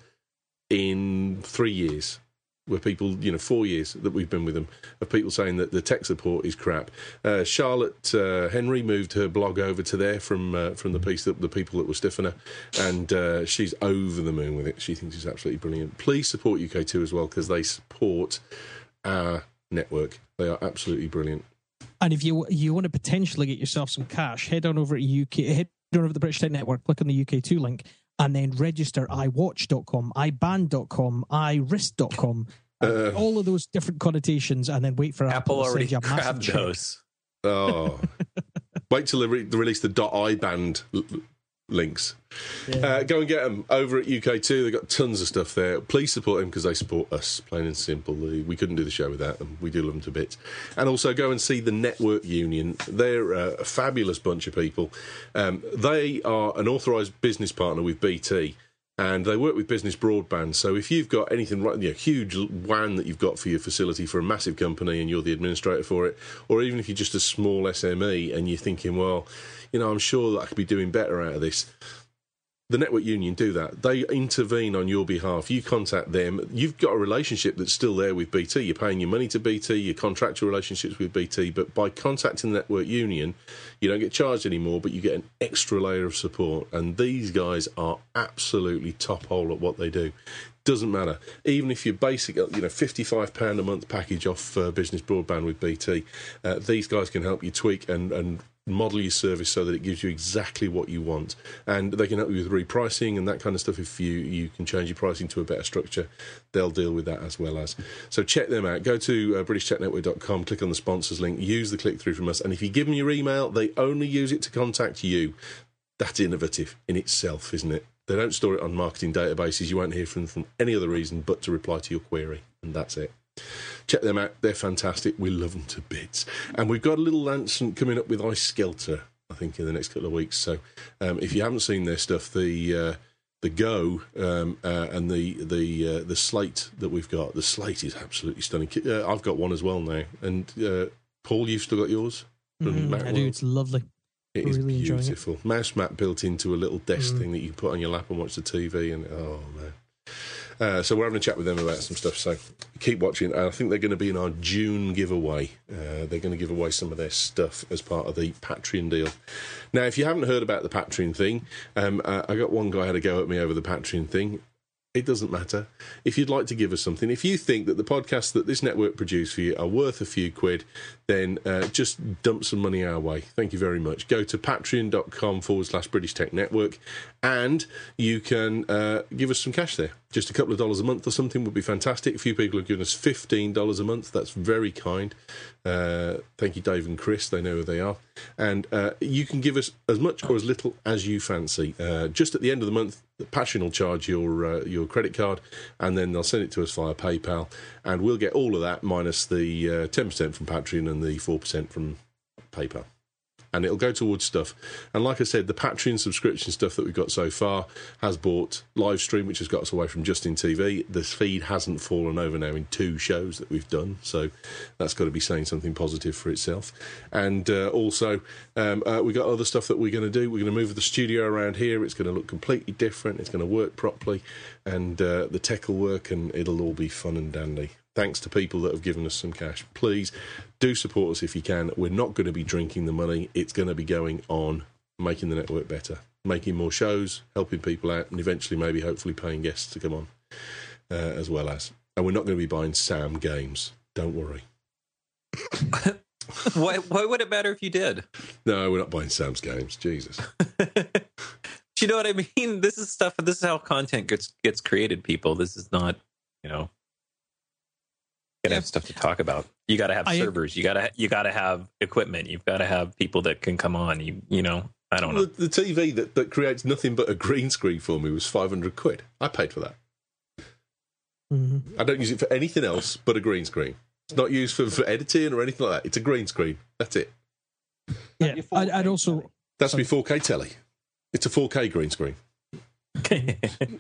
in three years. Where people, you know, four years that we've been with them, of people saying that the tech support is crap. Uh, Charlotte uh, Henry moved her blog over to there from uh, from the piece that the people that were stiffing her, and uh, she's over the moon with it. She thinks it's absolutely brilliant. Please support U K two as well because they support our network. They are absolutely brilliant. And if you you want to potentially get yourself some cash, head on over to U K, head on over to the British Tech Network, click on the U K two link, and then register i watch dot com, i band dot com, i wrist dot com, uh, all of those different connotations, and then wait for Apple Apple to already send you a massive grabbed check. those. Oh, wait till they, re- they release the .iband l- links. Yeah. Uh, go and get them over at U K two. They've got tons of stuff there. Please support them because they support us, plain and simple. We couldn't do the show without them. We do love them to bits. And also go and see the Network Union. They're a fabulous bunch of people. Um, they are an authorised business partner with B T, and they work with business broadband. So if you've got anything, you know, huge W A N that you've got for your facility for a massive company and you're the administrator for it, or even if you're just a small S M E and you're thinking, well, you know, I'm sure that I could be doing better out of this. The Network Union do that. They intervene on your behalf. You contact them. You've got a relationship that's still there with B T. You're paying your money to B T, your contractual relationships with B T, but by contacting the Network Union, you don't get charged anymore, but you get an extra layer of support. And these guys are absolutely top hole at what they do. Doesn't matter. Even if you're basic, you know, fifty-five pounds a month package off uh, business broadband with B T, uh, these guys can help you tweak and, and model your service so that it gives you exactly what you want. And they can help you with repricing and that kind of stuff. If you, you can change your pricing to a better structure, they'll deal with that as well as. So check them out. Go to uh, british tech network dot com, click on the sponsors link, use the click-through from us. And if you give them your email, they only use it to contact you. That's innovative in itself, isn't it? They don't store it on marketing databases. You won't hear from them from any other reason but to reply to your query. And that's it. Check them out. They're fantastic. We love them to bits. And we've got a little announcement coming up with Ice Skelter, I think, in the next couple of weeks. So um, if you haven't seen their stuff, the uh, the Go um, uh, and the the uh, the Slate that we've got, the Slate is absolutely stunning. Uh, I've got one as well now. And uh, Paul, you've still got yours? Mm, I do. It's lovely. It We're is really beautiful. It. Mouse mat built into a little desk Mm. thing that you can put on your lap and watch the T V. And oh man. Uh, so we're having a chat with them about some stuff. So keep watching. I think they're going to be in our June giveaway. Uh, they're going to give away some of their stuff as part of the Patreon deal. Now, if you haven't heard about the Patreon thing, um, uh, I got one guy had a go at me over the Patreon thing. It doesn't matter. If you'd like to give us something, if you think that the podcasts that this network produce for you are worth a few quid, then uh, just dump some money our way. Thank you very much. Go to patreon.com forward slash British Tech Network and you can uh, give us some cash there. Just a couple of dollars a month or something would be fantastic. A few people have given us fifteen dollars a month. That's very kind. Uh, thank you, Dave and Chris. They know who they are. And uh, you can give us as much or as little as you fancy. Uh, just at the end of the month, the Patreon will charge your uh, your credit card, and then they'll send it to us via PayPal, and we'll get all of that minus the uh, ten percent from Patreon and the four percent from PayPal. And it'll go towards stuff. And like I said, the Patreon subscription stuff that we've got so far has bought Livestream, which has got us away from Justin T V. The feed hasn't fallen over now in two shows that we've done, so that's got to be saying something positive for itself. And uh, also, um, uh, we've got other stuff that we're going to do. We're going to move the studio around here. It's going to look completely different. It's going to work properly, and uh, the tech will work, and it'll all be fun and dandy. thanks to people that have given us some cash. Please do support us if you can. We're not going to be drinking the money. It's going to be going on making the network better, making more shows, helping people out, and eventually maybe hopefully paying guests to come on uh, as well as. And we're not going to be buying Sam games. Don't worry. why, why would it matter if you did? No, we're not buying Sam's games. Jesus. You know what I mean? This is stuff. This is how content gets gets created. People. This is not, you know, gotta have stuff to talk about. You got to have I, servers. You got to you got to have equipment. You've got to have people that can come on. You you know. I don't know. The, the T V that, that creates nothing but a green screen for me was five hundred quid. I paid for that. Mm-hmm. I don't use it for anything else but a green screen. It's not used for, for editing or anything like that. It's a green screen. That's it. Yeah, I'd, I'd also. That's my four K telly. It's a four K green screen. You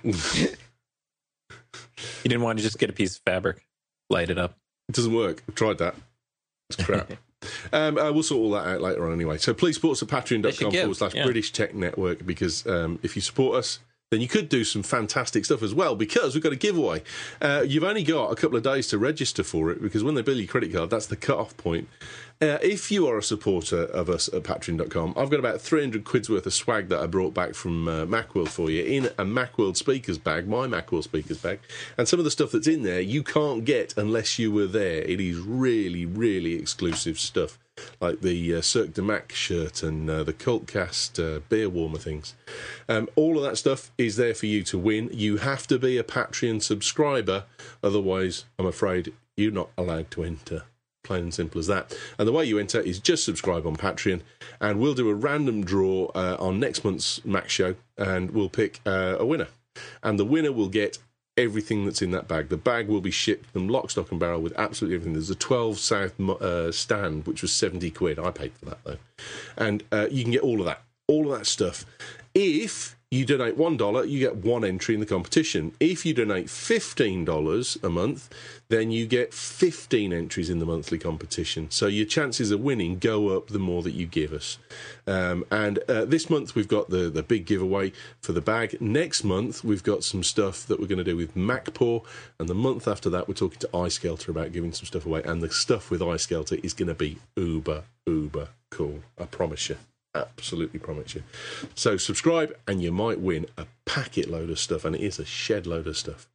didn't want to just get a piece of fabric, light it up. It doesn't work. I've tried that. It's crap. um, uh, we'll sort all that out later on anyway. So please support us at patreon.com forward slash yeah. British Tech Network, because um, if you support us, then you could do some fantastic stuff as well, because we've got a giveaway. Uh, you've only got a couple of days to register for it, because when they bill your credit card, that's the cut-off point. Uh, if you are a supporter of us at patreon dot com, I've got about three hundred quid's worth of swag that I brought back from uh, Macworld for you in a Macworld speakers bag, my Macworld speakers bag. And some of the stuff that's in there you can't get unless you were there. It is really, really exclusive stuff, like the uh, Cirque de Mac shirt and uh, the Cultcast uh, beer warmer things. Um, all of that stuff is there for you to win. You have to be a Patreon subscriber, otherwise I'm afraid you're not allowed to enter. Plain and simple as that. And the way you enter is just subscribe on Patreon, and we'll do a random draw uh, on next month's Mac show, and we'll pick uh, a winner. And the winner will get everything that's in that bag. The bag will be shipped from lock, stock and barrel with absolutely everything. There's a twelve South uh, stand, which was seventy quid. I paid for that, though. And uh, you can get all of that, all of that stuff. If you donate one dollar, you get one entry in the competition. If you donate fifteen dollars a month, then you get fifteen entries in the monthly competition. So your chances of winning go up the more that you give us. Um, and uh, this month we've got the, the big giveaway for the bag. Next month we've got some stuff that we're going to do with MacPaw. And the month after that we're talking to iSkelter about giving some stuff away. And the stuff with iSkelter is going to be uber, uber cool. I promise you. Absolutely promise you. So subscribe and you might win a packet load of stuff, and it is a shed load of stuff.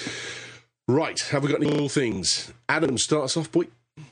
Right, have we got any cool things? Adam, start us off, boy.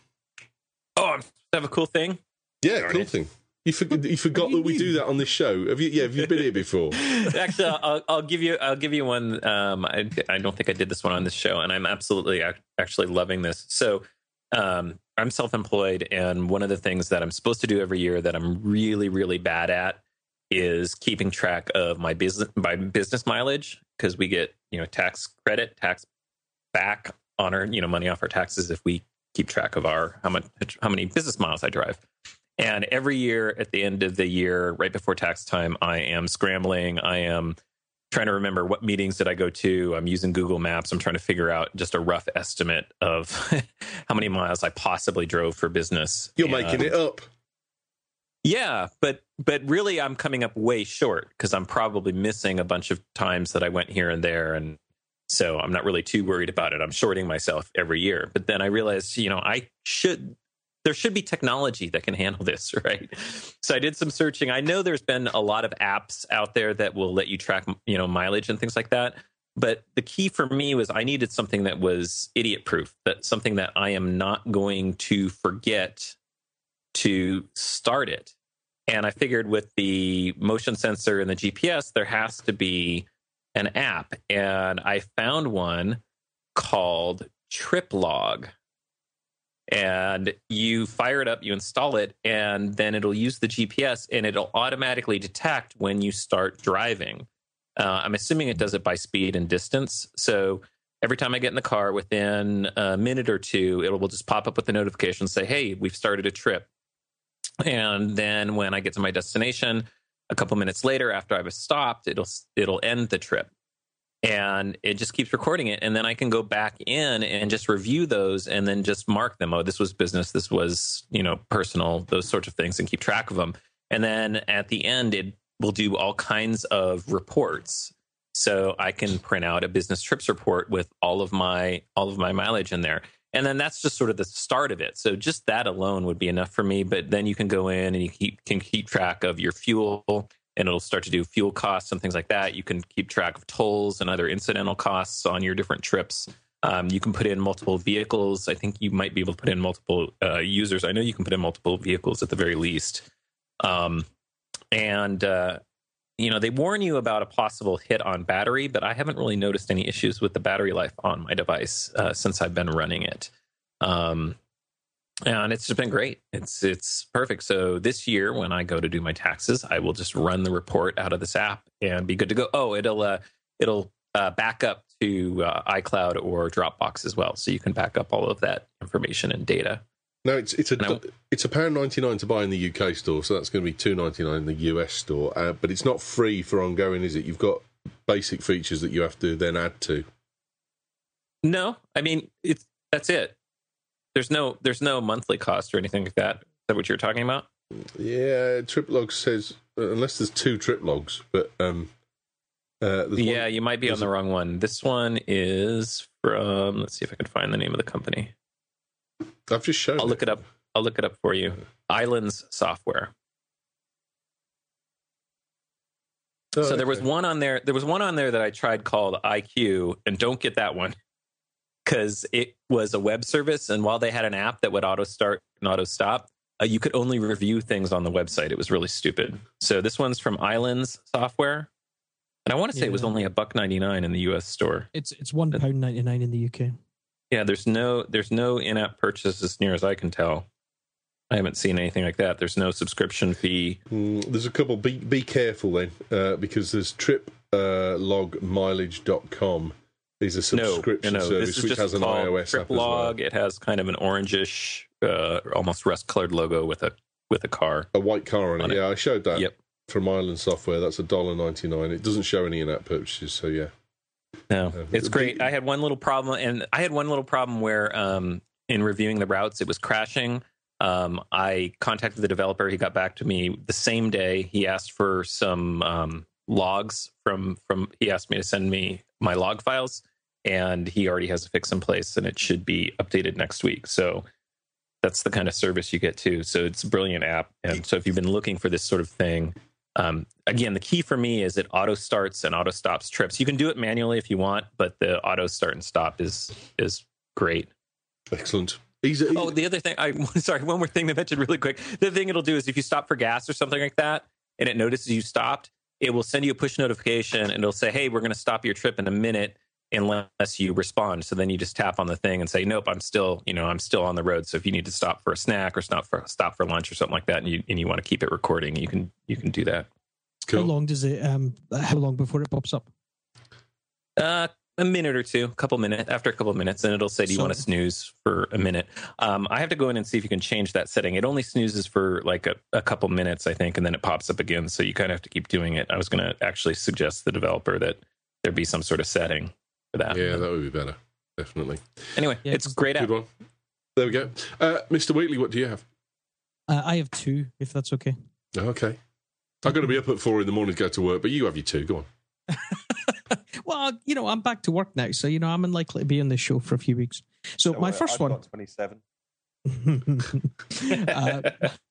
Oh, I have a cool thing. Yeah, Darn cool it. thing. You, for, you forgot that we do that on this show. Have you? Yeah, have you been here before? Actually, I'll, I'll give you. I'll give you one. Um, I, I don't think I did this one on this show, and I'm absolutely ac- actually loving this. So, um, I'm self-employed, and one of the things that I'm supposed to do every year that I'm really, really bad at is keeping track of my business my business mileage, because we get, you know, tax credit, tax back on our, you know, money off our taxes if we keep track of our how much how many business miles I drive. And every year at the end of the year, right before tax time, I am scrambling. I am trying to remember what meetings did I go to. I'm using Google Maps. I'm trying to figure out just a rough estimate of how many miles I possibly drove for business. You're and, making it up. Yeah, but but really I'm coming up way short, because I'm probably missing a bunch of times that I went here and there. And so I'm not really too worried about it. I'm shorting myself every year. But then I realized, you know, I should... there should be technology that can handle this, right? So I did some searching. I know there's been a lot of apps out there that will let you track, you know, mileage and things like that. But the key for me was I needed something that was idiot proof, that something that I am not going to forget to start it. And I figured with the motion sensor and the G P S, there has to be an app. And I found one called TripLog. And you fire it up, you install it, and then it'll use the G P S, and it'll automatically detect when you start driving. Uh, I'm assuming it does it by speed and distance. So every time I get in the car, within a minute or two, it will just pop up with a notification and say, hey, we've started a trip. And then when I get to my destination, a couple minutes later, after I've stopped, it'll it'll end the trip. And it just keeps recording it. And then I can go back in and just review those and then just mark them. Oh, this was business. This was, you know, personal, those sorts of things, and keep track of them. And then at the end, it will do all kinds of reports. So I can print out a business trips report with all of my all of my mileage in there. And then that's just sort of the start of it. So just that alone would be enough for me. But then you can go in and you keep, can keep track of your fuel, and it'll start to do fuel costs and things like that. You can keep track of tolls and other incidental costs on your different trips. Um, you can put in multiple vehicles. I think you might be able to put in multiple uh, users. I know you can put in multiple vehicles at the very least. Um, and, uh, you know, they warn you about a possible hit on battery, but I haven't really noticed any issues with the battery life on my device uh, since I've been running it. Um, and it's just been great. It's it's perfect. So this year, when I go to do my taxes, I will just run the report out of this app and be good to go. Oh, it'll uh, it'll uh, back up to uh, iCloud or Dropbox as well, so you can back up all of that information and data. No, it's it's a it's a pound ninety nine to buy in the U K store, so that's going to be two ninety nine in the U S store. Uh, but it's not free for ongoing, is it? You've got basic features that you have to then add to. No, I mean it's that's it. There's no there's no monthly cost or anything like that. Is that what you're talking about? Yeah, TripLog says uh, unless there's two TripLogs, but um, uh, yeah, one, you might be on the a, wrong one. This one is from. Let's see if I can find the name of the company. I've just shown. I'll it. look it up. I'll look it up for you. Islands Software. Oh, so there okay. was one on there. There was one on there that I tried called I Q, and don't get that one because it was a web service. And while they had an app that would auto start and auto stop, uh, you could only review things on the website. It was really stupid. So this one's from Islands Software, and I want to say yeah. it was only a buck ninety nine in the U S store. It's it's one pound ninety nine in the U K. Yeah, there's no there's no in-app purchase as near as I can tell. I haven't seen anything like that. There's no subscription fee. Mm, there's a couple. Be be careful then, uh, because there's trip log mileage dot com is a subscription no, no, no. service This is which just has an iOS app as well. It has kind of an orangish, uh, almost rust-colored logo with a with a car, a white car on it. On yeah, it. I showed that yep. from Island Software. That's a dollar ninety nine. It doesn't show any in-app purchases, so yeah. No, uh, it's great. I had one little problem, and I had one little problem where um, in reviewing the routes, it was crashing. Um, I contacted the developer. He got back to me the same day. He asked for some um, logs from from. He asked me to send me my log files, and he already has a fix in place, and it should be updated next week. So that's the kind of service you get too. So it's a brilliant app. And so if you've been looking for this sort of thing. Um, again, the key for me is it auto starts and auto stops trips. You can do it manually if you want, but the auto start and stop is is great. Excellent. He's, he's, oh, the other thing, I sorry, one more thing to mention really quick. The thing it'll do is if you stop for gas or something like that, and it notices you stopped, it will send you a push notification, and it'll say, "Hey, we're going to stop your trip in a minute unless you respond." So then you just tap on the thing and say, "Nope, I'm still, you know, I'm still on the road." So if you need to stop for a snack or stop for stop for lunch or something like that, and you and you want to keep it recording, you can you can do that. Cool. How long does it? Um, how long before it pops up? Uh, a minute or two, a couple minutes. After a couple of minutes, and it'll say, "Do you so, want to snooze for a minute?" Um, I have to go in and see if you can change that setting. It only snoozes for like a, a couple minutes, I think, and then it pops up again. So you kind of have to keep doing it. I was going to actually suggest to the developer that there be some sort of setting for that. Yeah, that would be better. Definitely. Anyway, yeah, it's a great app. Good one. There we go. Uh, Mister Wheatley, what do you have? Uh, I have two, if that's okay. Okay. I've got to be up at four in the morning to go to work, but you have your two. Go on. Well, you know, I'm back to work now, so, you know, I'm unlikely to be on this show for a few weeks. So Don't my worry, first I've one... got twenty-seven. uh,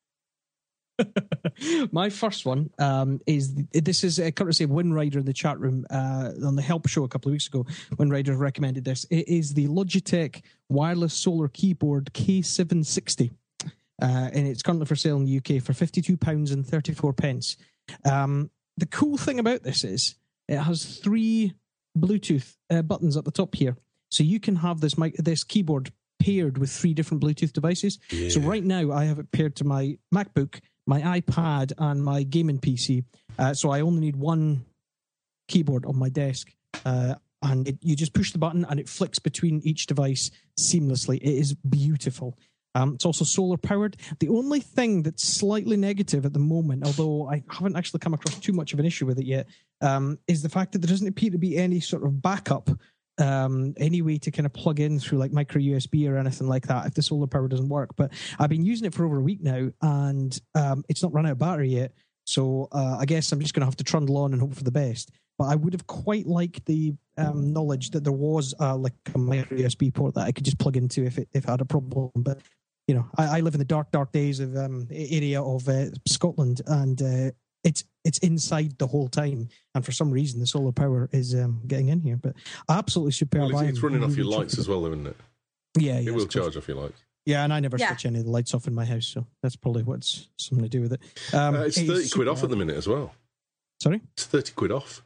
my first one um, is, this is a courtesy of Winrider in the chat room uh, on the Help show a couple of weeks ago. Winrider recommended this. It is the Logitech wireless solar keyboard K seven sixty. Uh, and it's currently for sale in the U K for fifty-two pounds and thirty-four pence. Um, the cool thing about this is it has three Bluetooth uh, buttons at the top here. So you can have this mic- this keyboard paired with three different Bluetooth devices. Yeah. So right now I have it paired to my MacBook, my iPad, and my gaming P C. Uh, so I only need one keyboard on my desk. Uh, and it, you just push the button and it flicks between each device seamlessly. It is beautiful. Um, it's also solar powered. The only thing that's slightly negative at the moment, although I haven't actually come across too much of an issue with it yet, um, is the fact that there doesn't appear to be any sort of backup, um, any way to kind of plug in through like micro U S B or anything like that if the solar power doesn't work. But I've been using it for over a week now, and um, it's not run out of battery yet. So uh, I guess I'm just going to have to trundle on and hope for the best. but I would have quite liked the um, knowledge that there was uh, like a micro U S B port that I could just plug into if it if I had a problem. But you know, I, I live in the dark, dark days of um, area of uh, Scotland, and uh, it's it's inside the whole time. And for some reason, the solar power is um, getting in here. But absolutely superb. Well, it's, it's running really off your lights cheap. as well, isn't it? Yeah, yeah. It will charge off your lights. Yeah, and I never Yeah. switch any of the lights off in my house, so that's probably what's something to do with it. Um, Uh, it's it is thirty quid off superb. at the minute as well. Sorry, It's thirty quid off.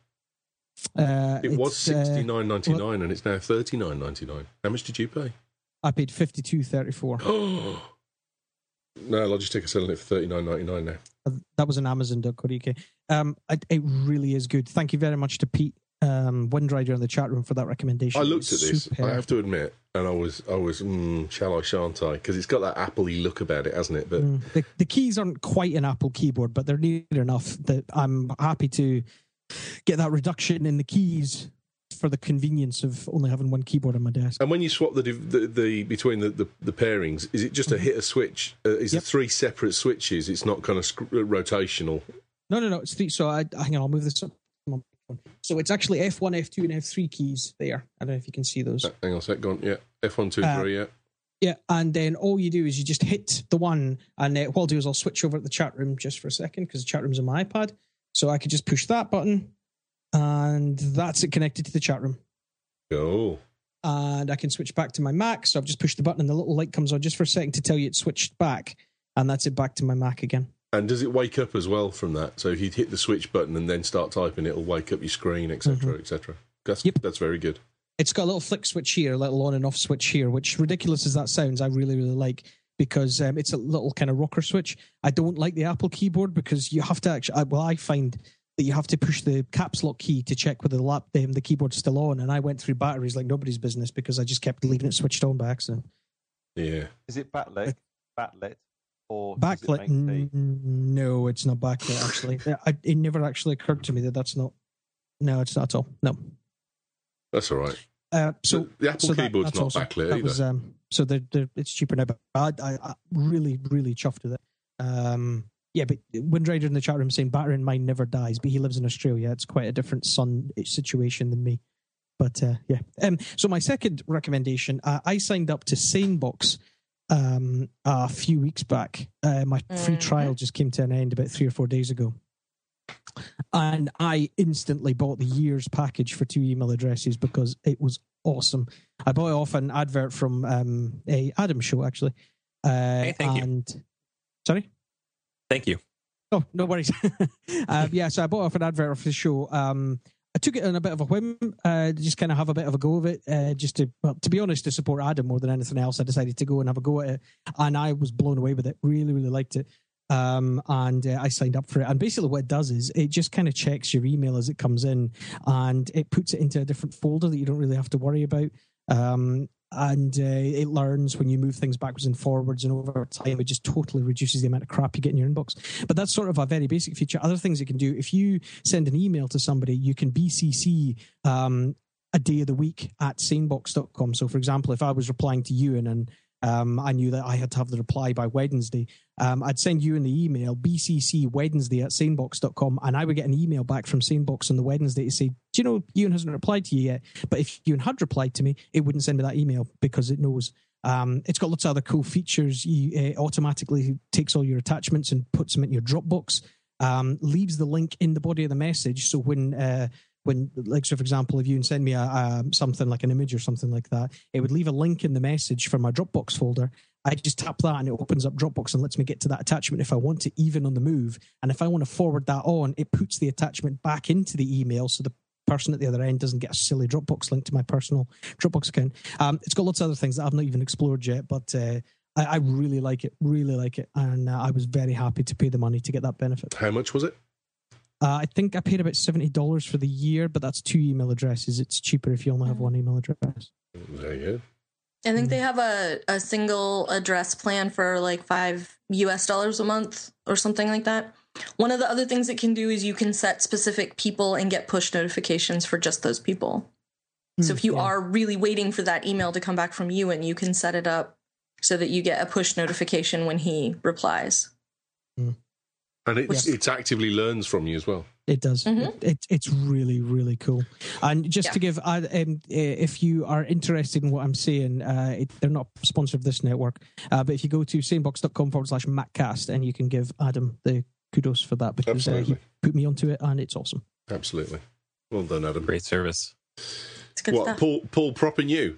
uh, It was it's, uh, sixty nine ninety nine, and it's now thirty nine ninety nine. How much did you pay? I paid fifty two thirty four. Oh no, Logitech are selling it for thirty nine ninety nine now. That was an Amazon dot co dot U K. Um, it, it really is good. Thank you very much to Pete um, Windrider in the chat room for that recommendation. I looked at It's this. superb. I have to admit, and I was, I was, mm, shall I, shan't I? Because it's got that Apple-y look about it, hasn't it? But Mm. The, the keys aren't quite an Apple keyboard, but they're near enough that I'm happy to get that reduction in the keys for the convenience of only having one keyboard on my desk. and when you swap the the, the between the, the, the pairings, is it just a hit a switch? Uh, is Yep. it three separate switches? It's not kind of sc- rotational. No, no, no. It's three. So I hang on. I'll move this up. So it's actually F one, F two, and F three keys there. I don't know if you can see those. Uh, hang on a sec. Go on. Yeah, F one, two, Uh, three. Yeah. Yeah, and then all you do is you just hit the one, and uh, what I'll do is I'll switch over to the chat room just for a second because the chat room's on my iPad. So I could just push that button, and that's it connected to the chat room. Oh. And I can switch back to my Mac. So I've just pushed the button, and the little light comes on just for a second to tell you it's switched back, and that's it back to my Mac again. And does it wake up as well from that? So if you hit the switch button and then start typing, it'll wake up your screen, et cetera, et cetera. That's Yep. that's very good. It's got a little flick switch here, a little on and off switch here, which, ridiculous as that sounds, I really, really like because um, it's a little kind of rocker switch. I don't like the Apple keyboard because you have to actually, I, well, I find that you have to push the caps lock key to check whether the lap, um, the keyboard's still on. And I went through batteries like nobody's business because I just kept leaving it switched on by accident. Yeah. Is it backlit? Backlit? Or does it Backlit? make the- N- No, it's not backlit, actually. I, it never actually occurred to me that that's not, no, it's not at all. No. That's all right. Uh, so So the Apple so that- keyboard's that's not awesome. backlit That either. was, um, so they're, they're, it's cheaper now, but I, I, I really, really chuffed with it. Um, yeah, but Windrider in the chat room saying battery in mine never dies, but he lives in Australia. It's quite a different sun situation than me. But uh, yeah. Um, so my second recommendation, uh, I signed up to SaneBox um, a few weeks back. Uh, my free Mhm. trial just came to an end about three or four days ago. And I instantly bought the year's package for two email addresses because it was awesome. I bought it off an advert from um, a Adam show, actually. Uh, Hey, thank you. and, Sorry? Thank you. Oh, no worries. um, yeah, so I bought off an advert for the show. Um, I took it on a bit of a whim, uh, just kind of have a bit of a go of it, uh, just to, well, to be honest, to support Adam more than anything else. I decided to go and have a go at it, and I was blown away with it. Really, really liked it. Um, and uh, I signed up for it. And basically, what it does is it just kind of checks your email as it comes in, and it puts it into a different folder that you don't really have to worry about. Um, and uh, it learns when you move things backwards and forwards, and over time it just totally reduces the amount of crap you get in your inbox. But that's sort of a very basic feature. Other things you can do, if you send an email to somebody, you can B C C um, a day of the week at sanebox dot com. So for example, if I was replying to you and, and um, I knew that I had to have the reply by Wednesday, um, I'd send you in the email B C C Wednesday at sanebox dot com, and I would get an email back from Sanebox on the Wednesday to say, do you know, Ewan hasn't replied to you yet? But if Ewan had replied to me, it wouldn't send me that email because it knows. Um, it's got lots of other cool features. You uh, automatically takes all your attachments and puts them in your Dropbox, um, leaves the link in the body of the message. So when, uh, when, like, so for example, if you send me a, a, something like an image or something like that, it would leave a link in the message for my Dropbox folder. I just tap that and it opens up Dropbox and lets me get to that attachment if I want to, even on the move. And if I want to forward that on, it puts the attachment back into the email so the person at the other end doesn't get a silly Dropbox link to my personal Dropbox account. Um, it's got lots of other things that I've not even explored yet, but uh, I, I really like it, really like it. And uh, I was very happy to pay the money to get that benefit. How much was it? Uh, I think I paid about seventy dollars for the year, but that's two email addresses. It's cheaper if you only have one email address. There you go. I think they have a, a single address plan for like five U S dollars a month or something like that. One of the other things it can do is you can set specific people and get push notifications for just those people. So if you yeah. are really waiting for that email to come back from you, and you can set it up so that you get a push notification when he replies. And it, Which- it actively learns from you as well. It does. Mhm. It, it, it's really, really cool. And just Yeah. to give, uh, um, uh, if you are interested in what I'm saying, uh, it, they're not sponsored of this network, uh, but if you go to sanebox.com forward slash MacCast, and you can give Adam the kudos for that, because uh, he Absolutely. put me onto it, and it's awesome. Absolutely. Well done, Adam. Great service. It's good What, stuff. Paul, Paul propping you?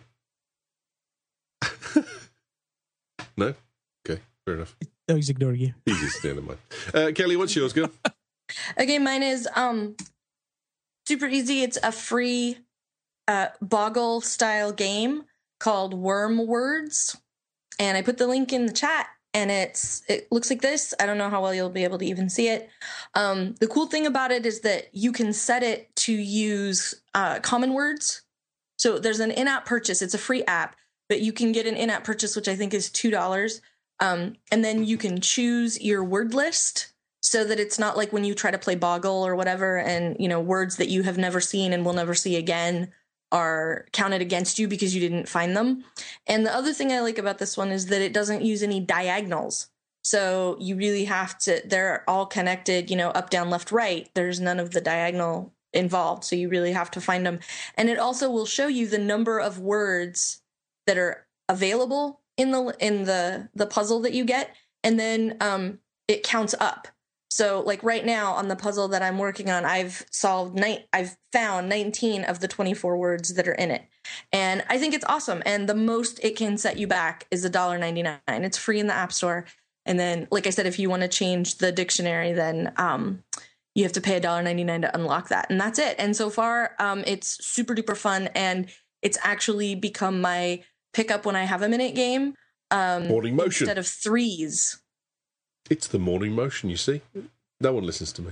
No? Okay, fair enough. Oh, he's ignoring you. Easy to mind. Uh, Kelly, what's yours, girl? Okay, mine is um super easy. It's a free uh, Boggle style game called Worm Words, and I put the link in the chat. And it's it looks like this. I don't know how well you'll be able to even see it. Um, the cool thing about it is that you can set it to use uh, common words. So there's an in-app purchase. It's a free app, but you can get an in-app purchase, which I think is two dollars. Um, and then you can choose your word list so that it's not like when you try to play Boggle or whatever, and you know words that you have never seen and will never see again are counted against you because you didn't find them. And the other thing I like about this one is that it doesn't use any diagonals. So you really have to, they're all connected, you know, up, down, left, right. There's none of the diagonal involved. So you really have to find them. And it also will show you the number of words that are available in the, in the, the puzzle that you get. And then um, it counts up. So like right now on the puzzle that I'm working on, I've solved nine, I've found nineteen of the twenty-four words that are in it. And I think it's awesome. And the most it can set you back is one dollar and ninety-nine cents. It's free in the App Store. And then, like I said, if you want to change the dictionary, then um, you have to pay one dollar and ninety-nine cents to unlock that. And that's it. And so far, um, it's super duper fun. And it's actually become my pickup when I have a minute game. Um, Morning motion. Instead of threes. It's the morning motion, you see. No one listens to me.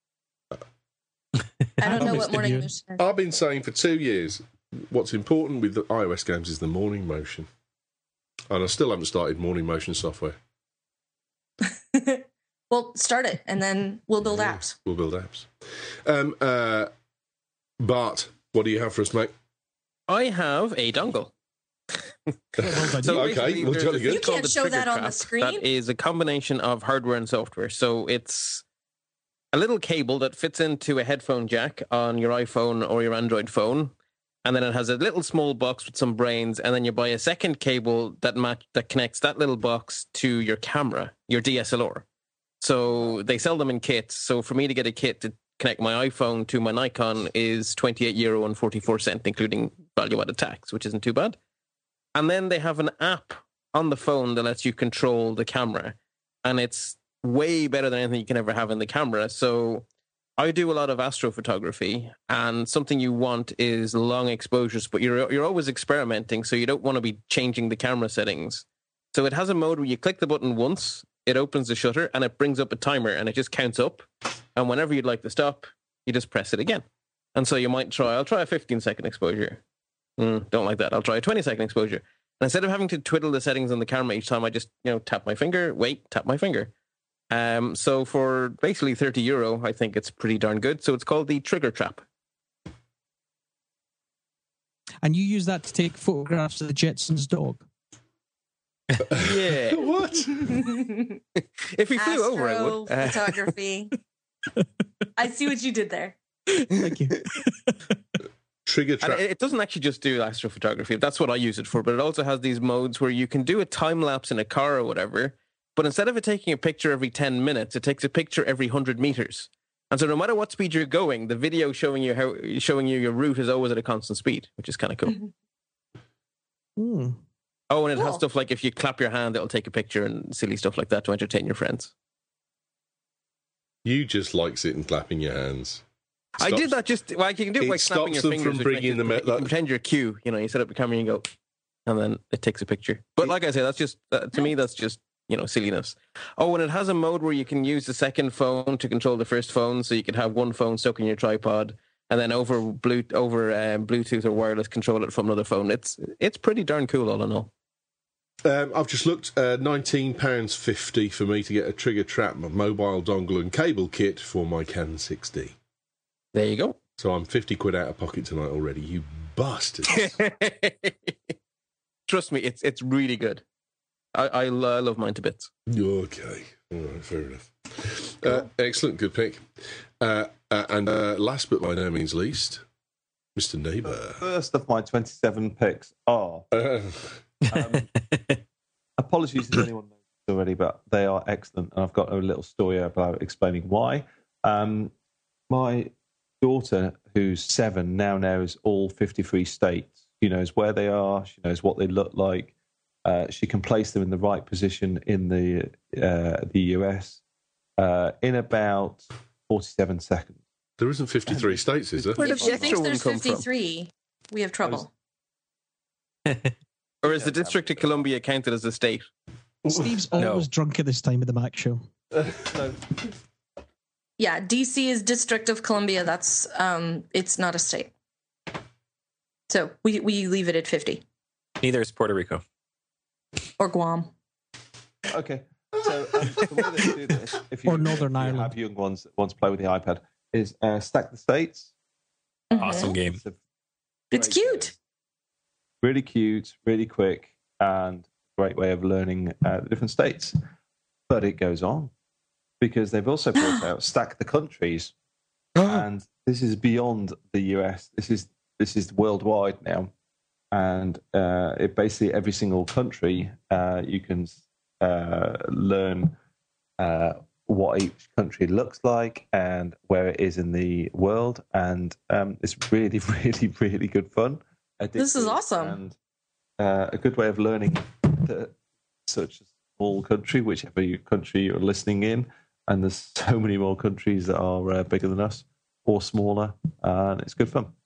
I don't know what Mister morning Ewan. motion is. I've been saying for two years, what's important with the iOS games is the morning motion. And I still haven't started morning motion software. Well, start it, and then we'll build Yeah, apps. We'll build apps. Um, uh, Bart, what do you have for us, mate? I have a dongle. Well done. So Okay, basically, well, there's jolly a good. thing You called can't the show Trigger that on the Trap screen. That is a combination of hardware and software. So it's a little cable that fits into a headphone jack on your iPhone or your Android phone, and then it has a little small box with some brains, and then you buy a second cable that match that connects that little box to your camera, your D S L R. So they sell them in kits. So for me to get a kit to connect my iPhone to my Nikon is twenty-eight euro and forty-four cent, including value-added tax, which isn't too bad. And then they have an app on the phone that lets you control the camera. And it's way better than anything you can ever have in the camera. So I do a lot of astrophotography, and something you want is long exposures, but you're you're always experimenting, so you don't want to be changing the camera settings. So it has a mode where you click the button once, it opens the shutter, and it brings up a timer, and it just counts up. And whenever you'd like to stop, you just press it again. And so you might try, I'll try a fifteen second exposure. Mm, don't like that. I'll try a twenty second exposure. And instead of having to twiddle the settings on the camera each time, I just, you know, tap my finger, wait, tap my finger. Um, so for basically thirty euro, I think it's pretty darn good. So it's called the Trigger Trap. And you use that to take photographs of the Jetsons' dog. Yeah. What? If he flew over, I would. Uh, Photography. I see what you did there. Thank you. Trigger And trap. it it doesn't actually just do astrophotography. That's what I use it for. But it also has these modes where you can do a time lapse in a car or whatever. But instead of it taking a picture every ten minutes, it takes a picture every one hundred meters. And so no matter what speed you're going, the video showing you how showing you your route is always at a constant speed, which is kind of cool. Hmm. Oh, and it has Cool. stuff like if you clap your hand, it'll take a picture and silly stuff like that to entertain your friends. You just like sitting clapping your hands. I Stops- did that just, well, you can do it It by snapping stops your them fingers. from which bringing makes them it- out You that- can pretend you're Q, you know, you set up the camera and you go, and then it takes a picture. But like I say, that's just, uh, to me, that's just, you know, silliness. Oh, and it has a mode where you can use the second phone to control the first phone, so you can have one phone stuck in your tripod, and then over Bluetooth, over um, Bluetooth or wireless control it from another phone. It's it's pretty darn cool, all in all. Um, I've just looked, uh, nineteen pounds fifty for me to get a Trigger Trap, my mobile dongle and cable kit for my Canon six D. There you go. So I'm fifty quid out of pocket tonight already, you bastards. Trust me, it's it's really good. I, I, lo- I love mine to bits. Okay, all right, fair enough. Uh, excellent, good pick. Uh, Uh, and uh, last but by no means least, Mister Neighbour. First of my twenty-seven picks are. Uh, Um, apologies if anyone knows this already, but they are excellent, and I've got a little story about explaining why. Um, my daughter, who's seven, now knows all fifty-three states. She knows where they are. She knows what they look like. Uh, she can place them in the right position in the uh, the U S uh, in about forty-seven seconds. there isn't fifty-three states, is there? Where did If the she extra thinks one there's come from? fifty-three, we have trouble. Or is the District of Columbia counted as a state? Steve's No. always drunk at this time of the Mac show. So, Yeah, D C is District of Columbia. That's um, it's not a state. So we we leave it at fifty Neither is Puerto Rico. or Guam. okay. So um, the way that you do this, if you, Or Northern if you Ireland. have young ones that want to play with the iPad, is uh, stack the states. Mhm. Awesome game. It's, a It's great cute. game. Really cute, really quick, and great way of learning uh, the different states. But it goes on because they've also brought out stack the countries, and this is beyond the U S. This is this is worldwide now, and uh, it basically every single country uh, you can uh, learn uh, what each country looks like and where it is in the world, and um, it's really, really, really good fun. This is Addictive, awesome. and uh, a good way of learning the, such a small country, whichever you, country you're listening in, and there's so many more countries that are uh, bigger than us or smaller, and it's good fun.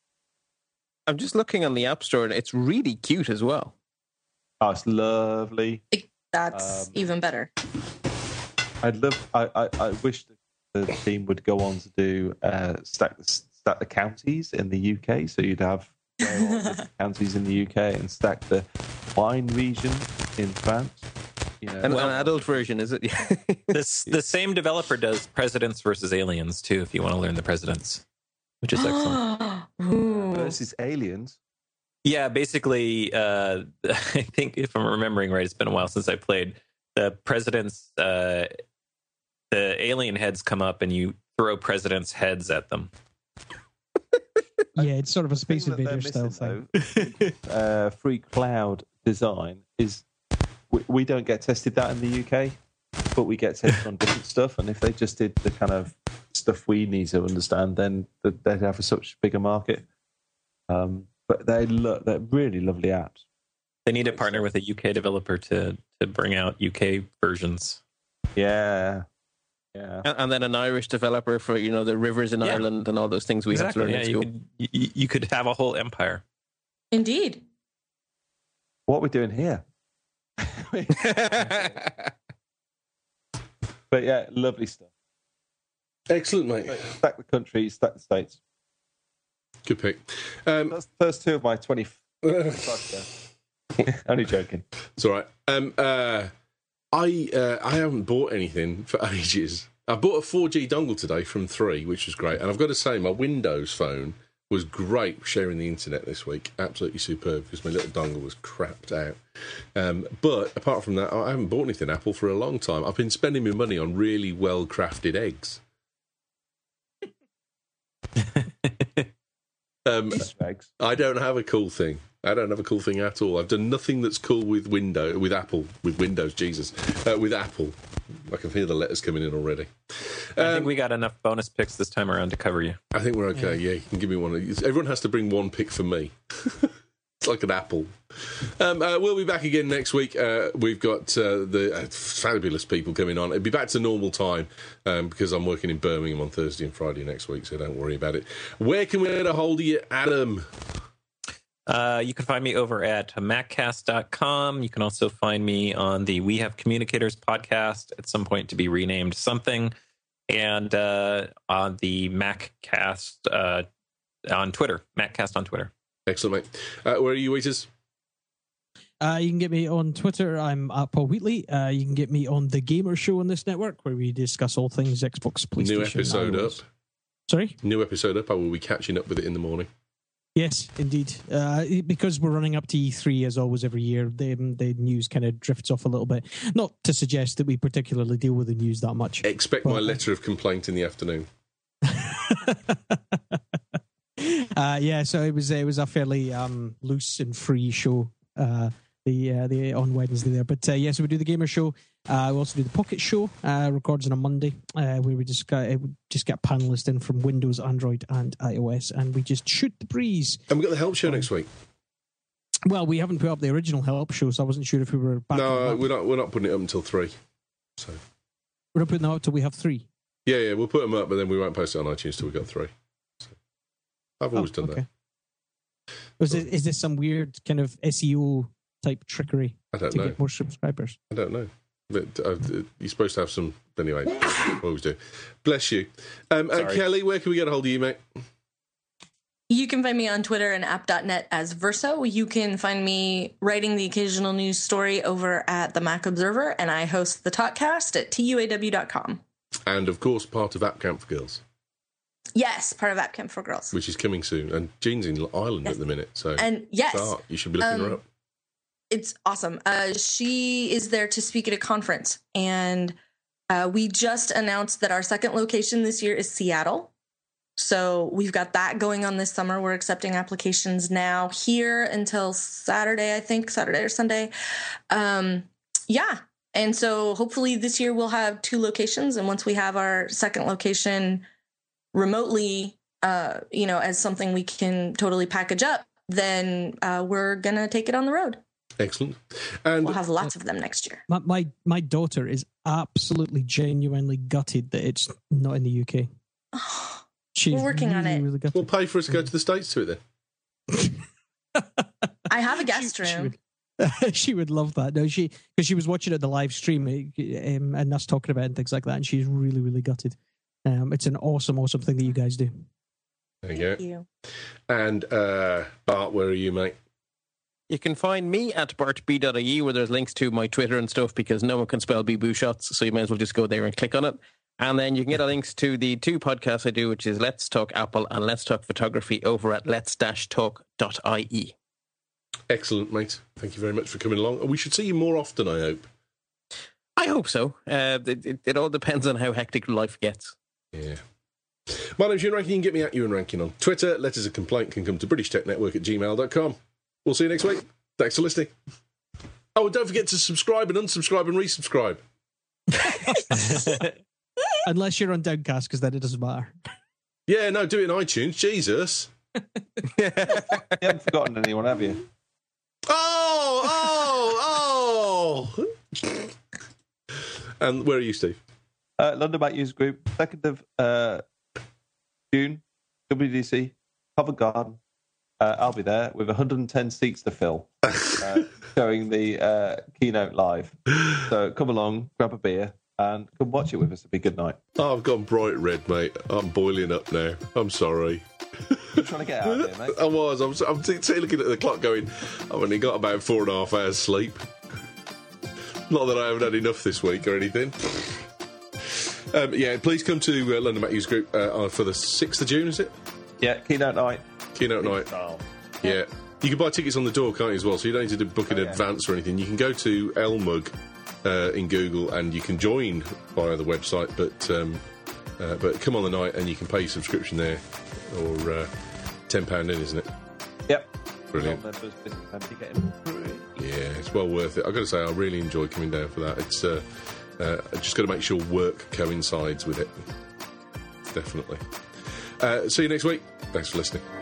I'm just looking on the App Store, and it's really cute as well. Oh, it's lovely. It- That's Um, even better. I'd love. I, I, I wish the, the team would go on to do uh, stack stack the counties in the U K, so you'd have uh, all the different counties in the U K and stack the wine region in France. You know, An, Well- an adult version, is it? This the same developer does Presidents versus Aliens too. If you want to learn the presidents, which is excellent. Ooh. versus aliens. Yeah, basically, uh, I think if I'm remembering right, it's been a while since I played. The presidents, uh, the alien heads come up, and you throw presidents' heads at them. Yeah, it's sort of a The Space thing that they're Invader style missing, thing. though, uh, free cloud design is we, we don't get tested that in the U K, but we get tested on different stuff. And if they just did the kind of stuff we need to understand, then th- they'd have a such bigger market. Um, but they look they're really lovely apps. They need to partner with a U K developer to to bring out U K versions. Yeah, yeah. and, and then an Irish developer for, you know, the rivers in Yeah. Ireland and all those things we Exactly. have to Yeah, learn in you school. could you, you could have a whole empire. Indeed. What are we doing here? But yeah, lovely stuff. Excellent, mate. Stack the countries, stack the states. Good pick. Um, That's the first two of my twenty. Only joking. It's all right. Um, uh, I uh, I haven't bought anything for ages. I bought a four G dongle today from Three, which was great. And I've got to say, my Windows phone was great sharing the internet this week. Absolutely superb, because my little dongle was crapped out. Um, but apart from that, I haven't bought anything Apple for a long time. I've been spending my money on really well-crafted eggs. um, Easter eggs. I don't have a cool thing. I don't have a cool thing at all. I've done nothing that's cool with Windows, with Apple, with Windows, Jesus, uh, with Apple. I can feel the letters coming in already. I Um, think we got enough bonus picks this time around to cover you. I think we're okay. Yeah, you can give me one. Everyone has to bring one pick for me. It's like an apple. Um, uh, we'll be back again next week. Uh, we've got uh, the uh, fabulous people coming on. It'll be back to normal time um, because I'm working in Birmingham on Thursday and Friday next week, so don't worry about it. Where can we get a hold of you, Adam? Uh, you can find me over at maccast dot com. You can also find me on the We Have Communicators podcast, at some point to be renamed something, and uh, on the Maccast uh, on Twitter. Maccast on Twitter. Excellent, mate. Uh, where are you, Waiters? Uh, you can get me on Twitter. I'm at Paul Wheatley. Uh, you can get me on The Gamer Show on this network, where we discuss all things Xbox, PlayStation. New episode iOS. up. Sorry? New episode up. I will be catching up with it in the morning. Yes, indeed. Uh, because we're running up to E three, as always, every year, the, the news kind of drifts off a little bit. Not to suggest that we particularly deal with the news that much. Expect my Well, letter of complaint in the afternoon. uh, yeah, so it was it was a fairly um, loose and free show. Uh, the uh, the on Wednesday there, but uh, yeah, so we do the gamer show. Uh, we also do the Pocket Show. Uh, records on a Monday, uh, where we just got uh, just get panelists in from Windows, Android, and iOS, and we just shoot the breeze. And we got the help show um, next week. Well, we haven't put up the original help show, so I wasn't sure if we were back. No, we're not. We're not putting it up until three. So we're not putting it up till we have three. Yeah, yeah, we'll put them up, but then we won't post it on iTunes till we got three. So I've always oh, done okay. that. Was it, is this some weird kind of S E O type trickery I don't to know. get more subscribers? I don't know. But uh, you're supposed to have some. Anyway, we always do. Bless you. Um, uh, Kelly, where can we get a hold of you, mate? You can find me on Twitter and app dot net as Verso. You can find me writing the occasional news story over at the Mac Observer, and I host the Talkcast at T U A W dot com. And, of course, part of App Camp for Girls. Yes, part of App Camp for Girls. Which is coming soon. And Jean's in Ireland yes. at the minute. So and yes, start. You should be looking um, her up. It's awesome. Uh, she is there to speak at a conference. And uh, we just announced that our second location this year is Seattle. So we've got that going on this summer. We're accepting applications now here until Saturday, I think, Saturday or Sunday. Um, yeah. And so hopefully this year we'll have two locations. And once we have our second location remotely, uh, you know, as something we can totally package up, then uh, we're going to take it on the road. Excellent. And we'll have lots of them next year. My, my, my daughter is absolutely genuinely gutted that it's not in the U K. She's We're working really, on it. Really we'll pay for us to go to the States to it then. I have a guest she, room. She would, she would love that. No, she because she was watching it the live stream um, and us talking about it and things like that, and she's really, really gutted. Um, it's an awesome, awesome thing that you guys do. There you go. Thank you. And uh, Bart, where are you, mate? You can find me at bart b dot I E, where there's links to my Twitter and stuff, because no one can spell B-Boo Shots, so you might as well just go there and click on it. And then you can get links to the two podcasts I do, which is Let's Talk Apple and Let's Talk Photography, over at lets dash talk dot I E. Excellent, mate. Thank you very much for coming along. We should see you more often, I hope. I hope so. Uh, it, it, it all depends on how hectic life gets. Yeah. My name's Ewan Rankin. You can get me at Ewan Rankin on Twitter. Letters of complaint can come to british tech network at gmail dot com. We'll see you next week. Thanks for listening. Oh, and don't forget to subscribe and unsubscribe and resubscribe. Unless you're on Downcast, because then it doesn't matter. Yeah, no, do it in iTunes. Jesus. You haven't forgotten anyone, have you? Oh, oh, oh. And where are you, Steve? Uh, London Mac User Group, second of uh, June, W D C, Covent Garden. Uh, I'll be there with one hundred ten seats to fill, uh, showing the uh, keynote live. So come along, grab a beer, and come watch it with us. It'll be a good night. Oh, I've gone bright red, mate. I'm boiling up now. I'm sorry. You're trying to get out of here, mate. I was. I'm, I'm sitting looking at the clock going, I've only got about four and a half hours sleep. Not that I haven't had enough this week or anything. Um, yeah, please come to uh, London Mac User Group uh, for the sixth of June, is it? Yeah, keynote night. Keynote night. Style. Yeah. You can buy tickets on the door, can't you, as well? So you don't need to do book in Oh, yeah. advance or anything. You can go to Elmug uh, in Google and you can join via the website, but um, uh, but come on the night and you can pay your subscription there, or uh, ten pounds in, isn't it? Yep. Brilliant. Non-members, business members, you get in free. Yeah, it's well worth it. I've got to say, I really enjoy coming down for that. It's uh, uh, just got to make sure work coincides with it. Definitely. Uh, see you next week. Thanks for listening.